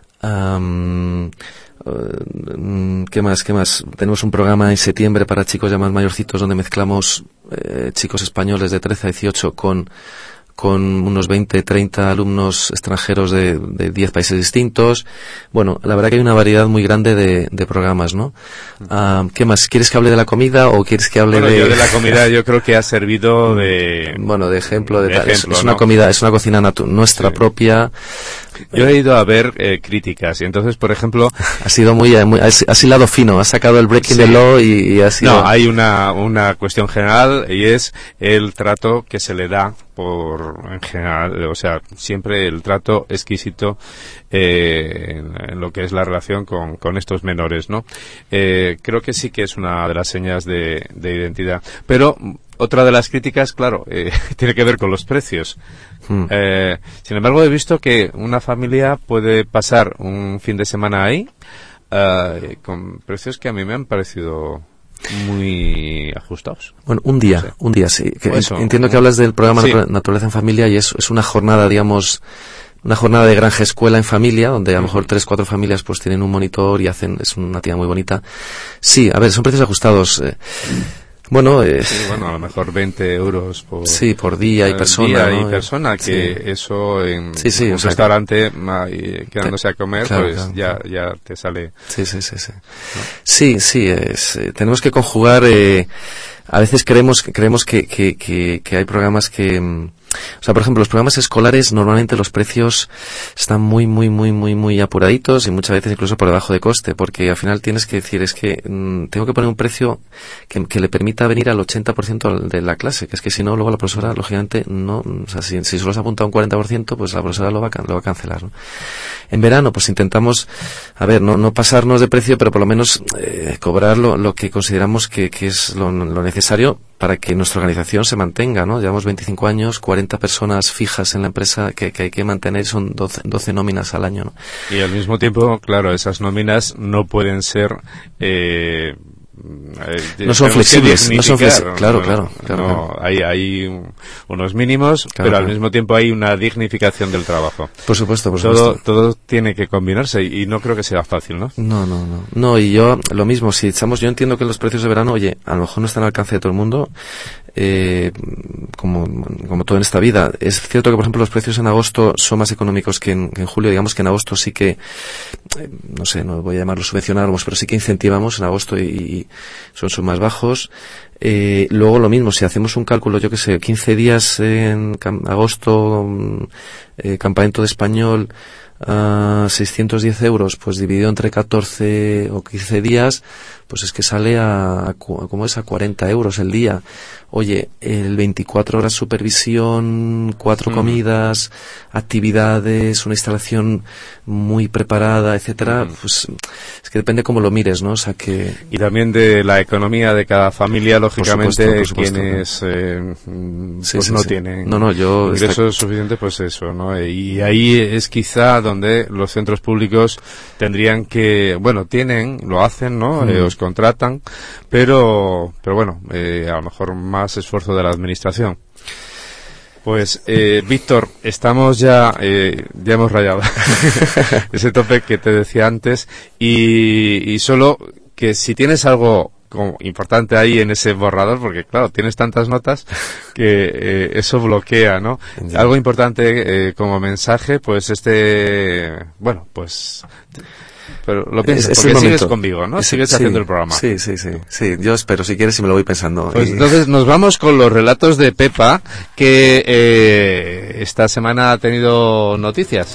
¿Qué más? Tenemos un programa en septiembre para chicos ya más mayorcitos donde mezclamos chicos españoles de 13 a 18 con unos 20, 30 alumnos extranjeros de 10 países distintos. Bueno, la verdad que hay una variedad muy grande de programas, ¿no? ¿Qué más? ¿Quieres que hable de la comida o quieres que hable Yo de la comida yo creo que ha servido de... Bueno, de ejemplo. Es ¿no? una comida, es una cocina nuestra propia. Yo he ido a ver críticas y entonces, por ejemplo... Ha sido has hilado fino, has sacado el breaking the law y ha sido... No, hay una cuestión general y es el trato que se le da en general, o sea, siempre el trato exquisito en lo que es la relación con estos menores, ¿no? Creo que sí que es una de las señas de identidad. Pero otra de las críticas, claro, tiene que ver con los precios. Sin embargo, he visto que una familia puede pasar un fin de semana ahí con precios que a mí me han parecido muy ajustados. Bueno, un día sí. Entiendo que hablas del programa Naturaleza en Familia y es una jornada, digamos, una jornada de granja escuela en familia, donde a lo mejor 3-4 familias pues tienen un monitor y es una actividad muy bonita. Sí, a ver, son precios ajustados. Bueno, a lo mejor 20 euros por día y persona, día ¿no? y persona, que sí. Eso en un o sea, restaurante quedándose a comer, claro, pues claro. Ya te sale. Sí. ¿No? Sí, tenemos que conjugar, a veces creemos que hay programas que O sea, por ejemplo, los programas escolares, normalmente los precios están muy apuraditos y muchas veces incluso por debajo de coste, porque al final tienes que decir, es que tengo que poner un precio que le permita venir al 80% de la clase, que es que si no, luego la profesora, lógicamente, no, o sea, si solo se apunta a un 40%, pues la profesora lo va a cancelar, ¿no? En verano, pues intentamos, a ver, no pasarnos de precio, pero por lo menos cobrar lo que consideramos que es lo necesario para que nuestra organización se mantenga, ¿no? Llevamos 25 años, 40 personas fijas en la empresa que hay que mantener, son 12 nóminas al año, ¿no? Y al mismo tiempo, claro, esas nóminas no pueden ser no son flexibles, claro. No, hay unos mínimos, claro, pero al mismo tiempo hay una dignificación del trabajo. Por supuesto. Todo tiene que combinarse y no creo que sea fácil, ¿no? No, y yo, lo mismo, yo entiendo que los precios de verano, oye, a lo mejor no están al alcance de todo el mundo, como todo en esta vida. Es cierto que, por ejemplo, los precios en agosto son más económicos que en julio. Digamos que en agosto sí que, no sé, no voy a llamarlo subvencionamos, pero sí que incentivamos en agosto y son más bajos. Luego lo mismo, si hacemos un cálculo, yo que sé, 15 días en agosto, campamento de español, 610 euros, pues dividido entre 14 o 15 días, pues es que sale a 40 euros el día. Oye, el 24 horas supervisión, 4 comidas, actividades, una instalación muy preparada, etcétera, pues es que depende cómo lo mires, ¿no? O sea que... Y también de la economía de cada familia, lógicamente, por supuesto, quienes no tienen ingresos suficientes, pues eso, ¿no? Y ahí es quizá donde los centros públicos tendrían que, lo hacen, ¿no? Os contratan, pero bueno, a lo mejor más esfuerzo de la administración. Pues, Víctor, estamos ya hemos rayado ese tope que te decía antes y solo que si tienes algo como importante ahí en ese borrador, porque claro, tienes tantas notas que eso bloquea, ¿no? Ya. Algo importante como mensaje, pues pero lo piensas, porque sigues conmigo, ¿no? Sigues haciendo el programa. Sí, yo espero, si quieres, y me lo voy pensando. Pues entonces nos vamos con los relatos de Pepa, que esta semana ha tenido noticias.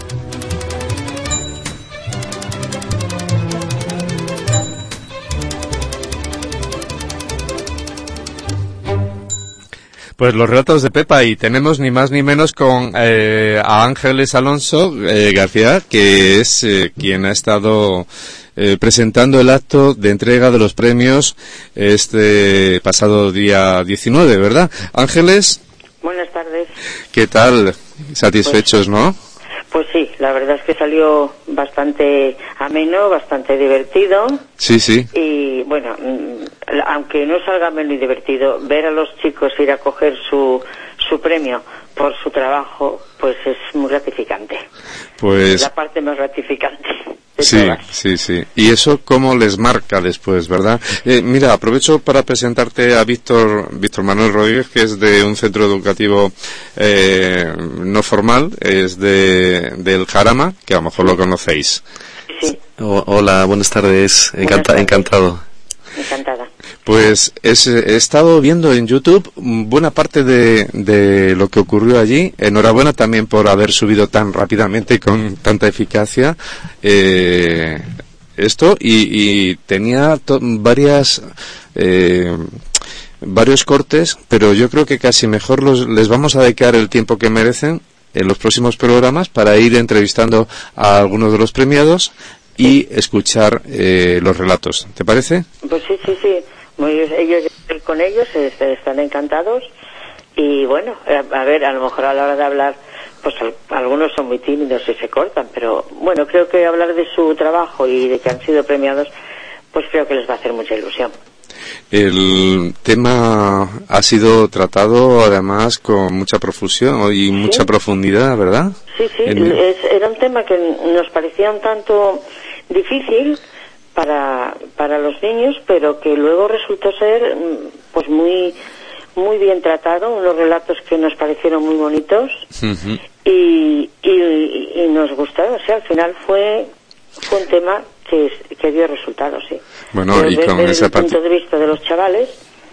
Pues los relatos de Pepa, y tenemos ni más ni menos con a Ángeles Alonso García, que es quien ha estado presentando el acto de entrega de los premios este pasado día 19, ¿verdad? Ángeles. Buenas tardes. ¿Qué tal? Satisfechos, ¿no? Pues sí, la verdad es que salió bastante ameno, bastante divertido. Sí. Y bueno, aunque no salga ameno y divertido, ver a los chicos ir a coger su premio por su trabajo, pues es muy gratificante. Pues la parte más gratificante de sí, todas. sí. Y eso cómo les marca después, ¿verdad? Mira, aprovecho para presentarte a Víctor Manuel Rodríguez, que es de un centro educativo no formal, es del Jarama, que a lo mejor lo conocéis. Sí. Hola, buenas tardes. Encantado. Encantada. Pues he estado viendo en YouTube buena parte de lo que ocurrió allí. Enhorabuena también por haber subido tan rápidamente y con tanta eficacia esto, y tenía varios cortes, pero yo creo que casi mejor les vamos a dedicar el tiempo que merecen en los próximos programas para ir entrevistando a algunos de los premiados y escuchar los relatos. ¿Te parece? Pues sí. Ellos con ellos están encantados, y bueno, a ver, a lo mejor a la hora de hablar, pues algunos son muy tímidos y se cortan, pero bueno, creo que hablar de su trabajo y de que han sido premiados, pues creo que les va a hacer mucha ilusión. El tema ha sido tratado además con mucha profusión y mucha profundidad, ¿verdad? Sí, era un tema que nos parecía un tanto difícil para los niños, pero que luego resultó ser pues muy bien tratado, unos relatos que nos parecieron muy bonitos. Uh-huh. y nos gustaron. O sea, al final fue un tema que dio resultados, sí. Bueno, pero y con desde esa el punto de vista de los chavales,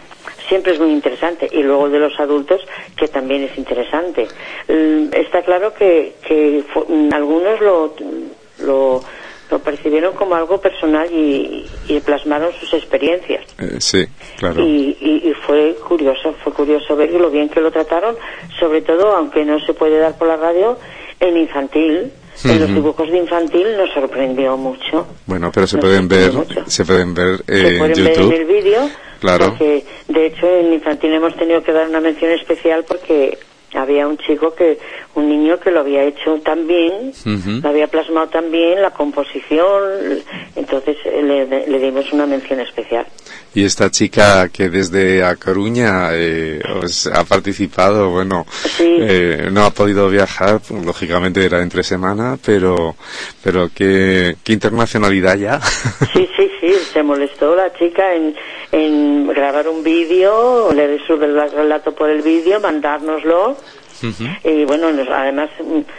siempre es muy interesante, y luego de los adultos, que también es interesante. Está claro que algunos lo percibieron como algo personal y plasmaron sus experiencias. Sí, claro. Y fue curioso ver lo bien que lo trataron, sobre todo, aunque no se puede dar por la radio, en infantil. En los dibujos de infantil nos sorprendió mucho. Bueno, pero se pueden ver en YouTube. Ver en el vídeo, claro. Porque de hecho en infantil hemos tenido que dar una mención especial porque había un niño que lo había hecho tan bien, lo había plasmado tan bien, la composición, entonces le dimos una mención especial. Y esta chica que desde A Coruña os ha participado, bueno, sí. No ha podido viajar, lógicamente era entre semana, pero qué internacionalidad ya. Sí, se molestó la chica en grabar un vídeo, leer su relato por el vídeo, mandárnoslo, y bueno, además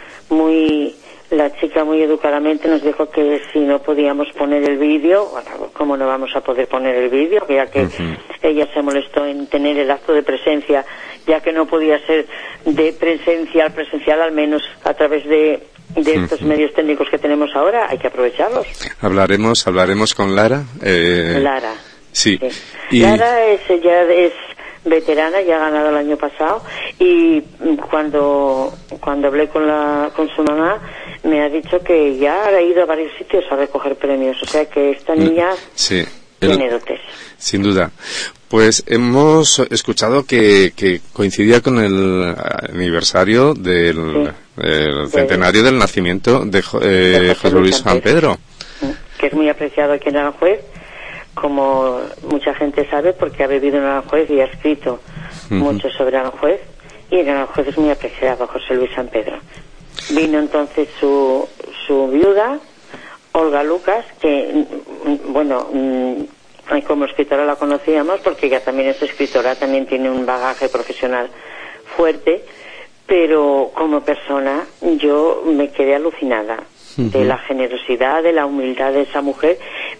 la chica muy educadamente nos dijo que si no podíamos poner el vídeo, bueno, ¿cómo no vamos a poder poner el vídeo? Ya que ella se molestó en tener el acto de presencia, ya que no podía ser de presencial, al menos a través de estos medios técnicos que tenemos ahora, hay que aprovecharlos. Hablaremos con Lara. Lara. Sí. Lara ya es veterana, ya ha ganado el año pasado, y cuando hablé con su mamá, me ha dicho que ya ha ido a varios sitios a recoger premios, o sea que esta niña tiene dotes. Sin duda. Pues hemos escuchado que coincidía con el aniversario del centenario del nacimiento de José Luis San Pedro. Que es muy apreciado aquí en Aranjuez, como mucha gente sabe, porque ha vivido en Aranjuez y ha escrito mucho sobre Aranjuez, y en Aranjuez es muy apreciado José Luis San Pedro. Vino entonces su viuda, Olga Lucas, que, bueno, como escritora la conocíamos, porque ella también es escritora, también tiene un bagaje profesional fuerte, pero como persona yo me quedé alucinada de la generosidad, de la humildad de esa mujer.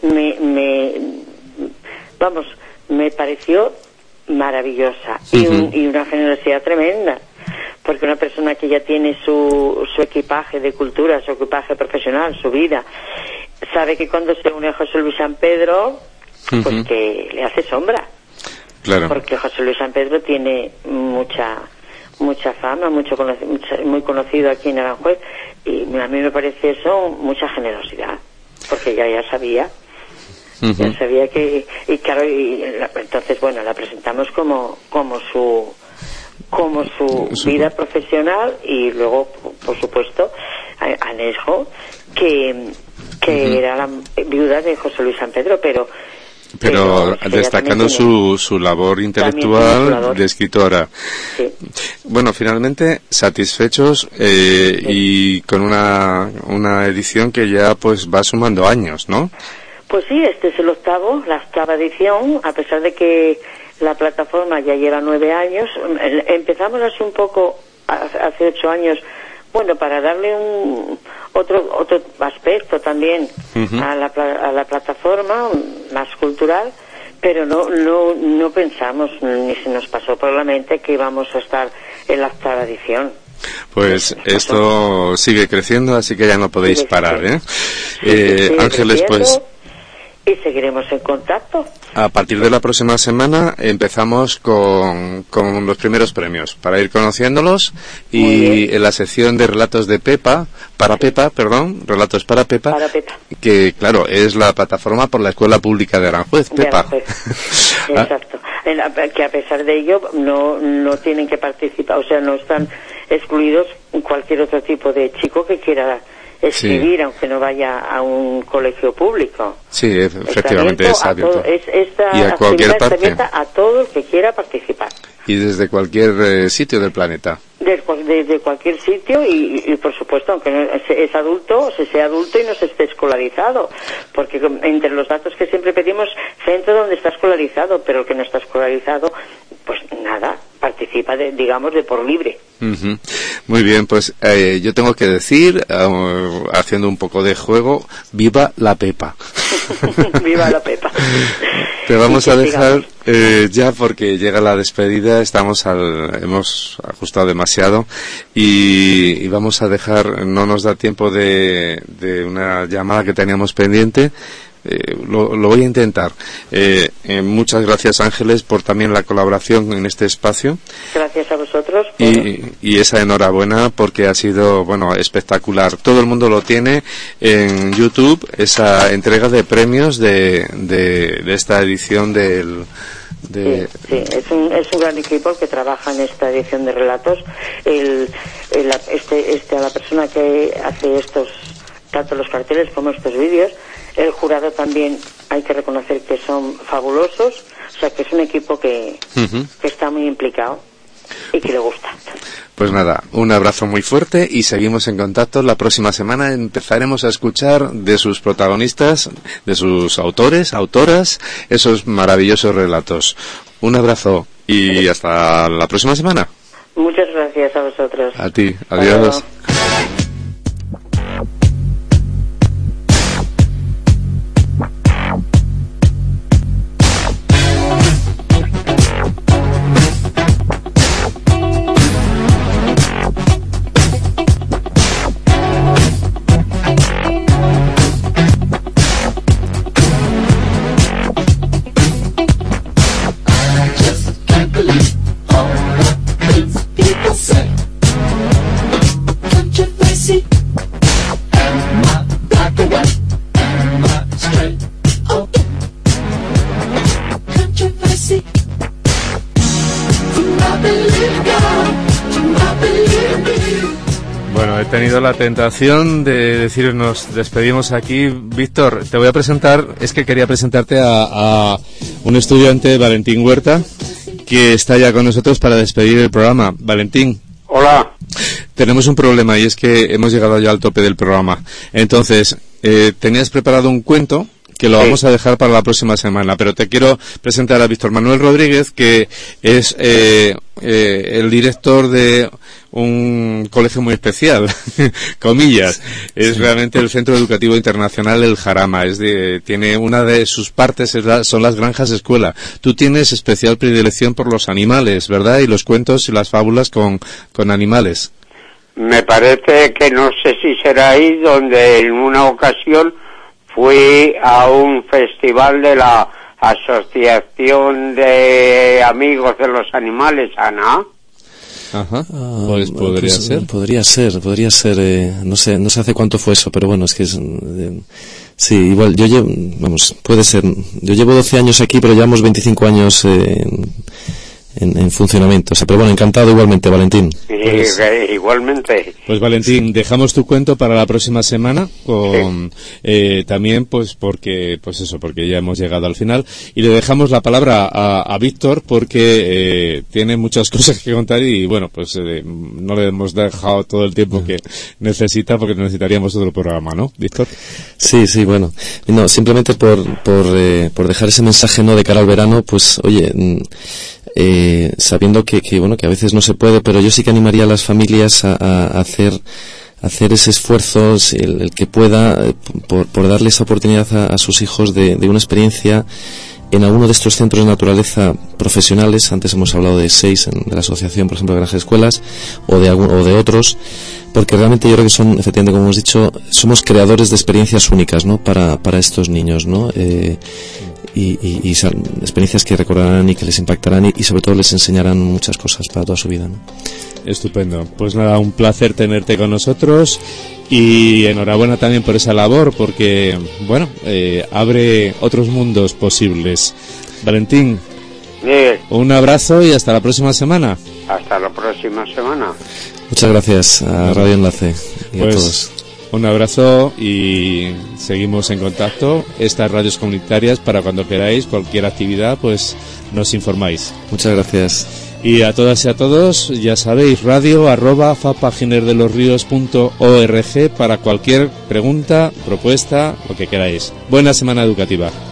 Me pareció maravillosa, y una generosidad tremenda, porque una persona que ya tiene su equipaje de cultura, su equipaje profesional, su vida, sabe que cuando se une a José Luis San Pedro, pues que le hace sombra. Claro. Porque José Luis San Pedro tiene mucha fama, muy conocido aquí en Aranjuez, y a mí me parece eso mucha generosidad, porque ella ya sabía que, y claro, entonces bueno, la presentamos como su vida profesional, y luego por supuesto anejo que era la viuda de José Luis San Pedro, pero destacando su labor intelectual de escritora. Sí. Bueno, finalmente satisfechos y con una edición que ya pues va sumando años, ¿no? Pues sí, este es la octava edición, a pesar de que la plataforma ya lleva 9 años. Empezamos así un poco hace 8 años, bueno, para darle otro aspecto también a la plataforma, más cultural, pero no pensamos, ni se nos pasó por la mente que íbamos a estar en la octava edición. Pues esto sigue creciendo, así que ya no podéis parar, ¿eh? Ángeles, pues... Y seguiremos en contacto. A partir de la próxima semana empezamos con los primeros premios, para ir conociéndolos, y en la sección de relatos de Pepa, relatos para Pepa, que claro, es la plataforma por la Escuela Pública de Aranjuez, Pepa. Exacto. Que a pesar de ello no tienen que participar, o sea, no están excluidos cualquier otro tipo de chico que quiera escribir, aunque no vaya a un colegio público. Sí, efectivamente es abierto. Y a cualquier parte. Está abierta a todo el que quiera participar. Y desde cualquier sitio del planeta. Desde cualquier sitio, y por supuesto, aunque no es adulto, sea adulto y no se esté escolarizado, porque entre los datos que siempre pedimos, centro donde está escolarizado, pero el que no está escolarizado, pues nada, participa de por libre. Muy bien, pues yo tengo que decir, haciendo un poco de juego, ¡viva la Pepa! ¡Viva la Pepa! Te vamos Y a que dejar sigamos. ya porque llega la despedida, hemos ajustado demasiado y vamos a dejar, no nos da tiempo de una llamada que teníamos pendiente. Lo voy a intentar. Muchas gracias, Ángeles, por también la colaboración en este espacio. Gracias a vosotros. Y esa enhorabuena porque ha sido, bueno, espectacular. Todo el mundo lo tiene en YouTube, esa entrega de premios de esta edición del... Sí, es un gran equipo que trabaja en esta edición de relatos. A la persona que hace tanto los carteles como estos vídeos, el jurado también hay que reconocer que son fabulosos, o sea que es un equipo que está muy implicado y que le gusta. Pues nada, un abrazo muy fuerte y seguimos en contacto. La próxima semana empezaremos a escuchar de sus protagonistas, de sus autores, autoras, esos maravillosos relatos. Un abrazo y hasta la próxima semana. Muchas gracias a vosotros. A ti, adiós. Bueno, he tenido la tentación de decir nos despedimos aquí. Víctor, te voy a presentar, es que quería presentarte a un estudiante, Valentín Huerta, que está ya con nosotros para despedir el programa. Valentín. Hola. Tenemos un problema y es que hemos llegado ya al tope del programa. Entonces, tenías preparado un cuento que lo vamos a dejar para la próxima semana, pero te quiero presentar a Víctor Manuel Rodríguez, que es el director de un colegio muy especial, comillas, es realmente el Centro Educativo Internacional El Jarama, tiene una de sus partes son las granjas escuela. Tú tienes especial predilección por los animales, ¿verdad? Y los cuentos y las fábulas con animales. Me parece que no sé si será ahí donde en una ocasión fui a un festival de la Asociación de Amigos de los Animales, Ana. Ajá, pues podría ser. Podría ser, no sé hace cuánto fue eso, pero bueno, es que sí, igual, puede ser, yo llevo 12 años aquí, pero llevamos 25 años en funcionamiento, o sea, pero bueno, encantado igualmente, Valentín. Igualmente. Pues Valentín, dejamos tu cuento para la próxima semana también porque ya hemos llegado al final y le dejamos la palabra a Víctor porque tiene muchas cosas que contar y bueno, pues no le hemos dejado todo el tiempo que necesita porque necesitaríamos otro programa, ¿no, Víctor? Sí, bueno, no, simplemente por dejar ese mensaje, ¿no?, de cara al verano, pues oye, sabiendo que a veces no se puede, pero yo sí que animaría a las familias a hacer ese esfuerzo, el que pueda, por darle esa oportunidad a sus hijos de una experiencia en alguno de estos centros de naturaleza profesionales. Antes hemos hablado de 6 de la asociación, por ejemplo, de Granjas Escuelas, o de otros, porque realmente yo creo que son, efectivamente, como hemos dicho, somos creadores de experiencias únicas, ¿no?, para estos niños, ¿no? Y experiencias que recordarán y que les impactarán y sobre todo les enseñarán muchas cosas para toda su vida, ¿no? Estupendo. Pues nada, un placer tenerte con nosotros y enhorabuena también por esa labor porque, bueno, abre otros mundos posibles. Valentín, un abrazo y hasta la próxima semana. Hasta la próxima semana. Muchas gracias a Radio Enlace y a todos. Un abrazo y seguimos en contacto. Estas radios comunitarias, para cuando queráis, cualquier actividad, pues nos informáis. Muchas gracias. Y a todas y a todos, ya sabéis, radio@fapaginerdelosrios.org para cualquier pregunta, propuesta, lo que queráis. Buena semana educativa.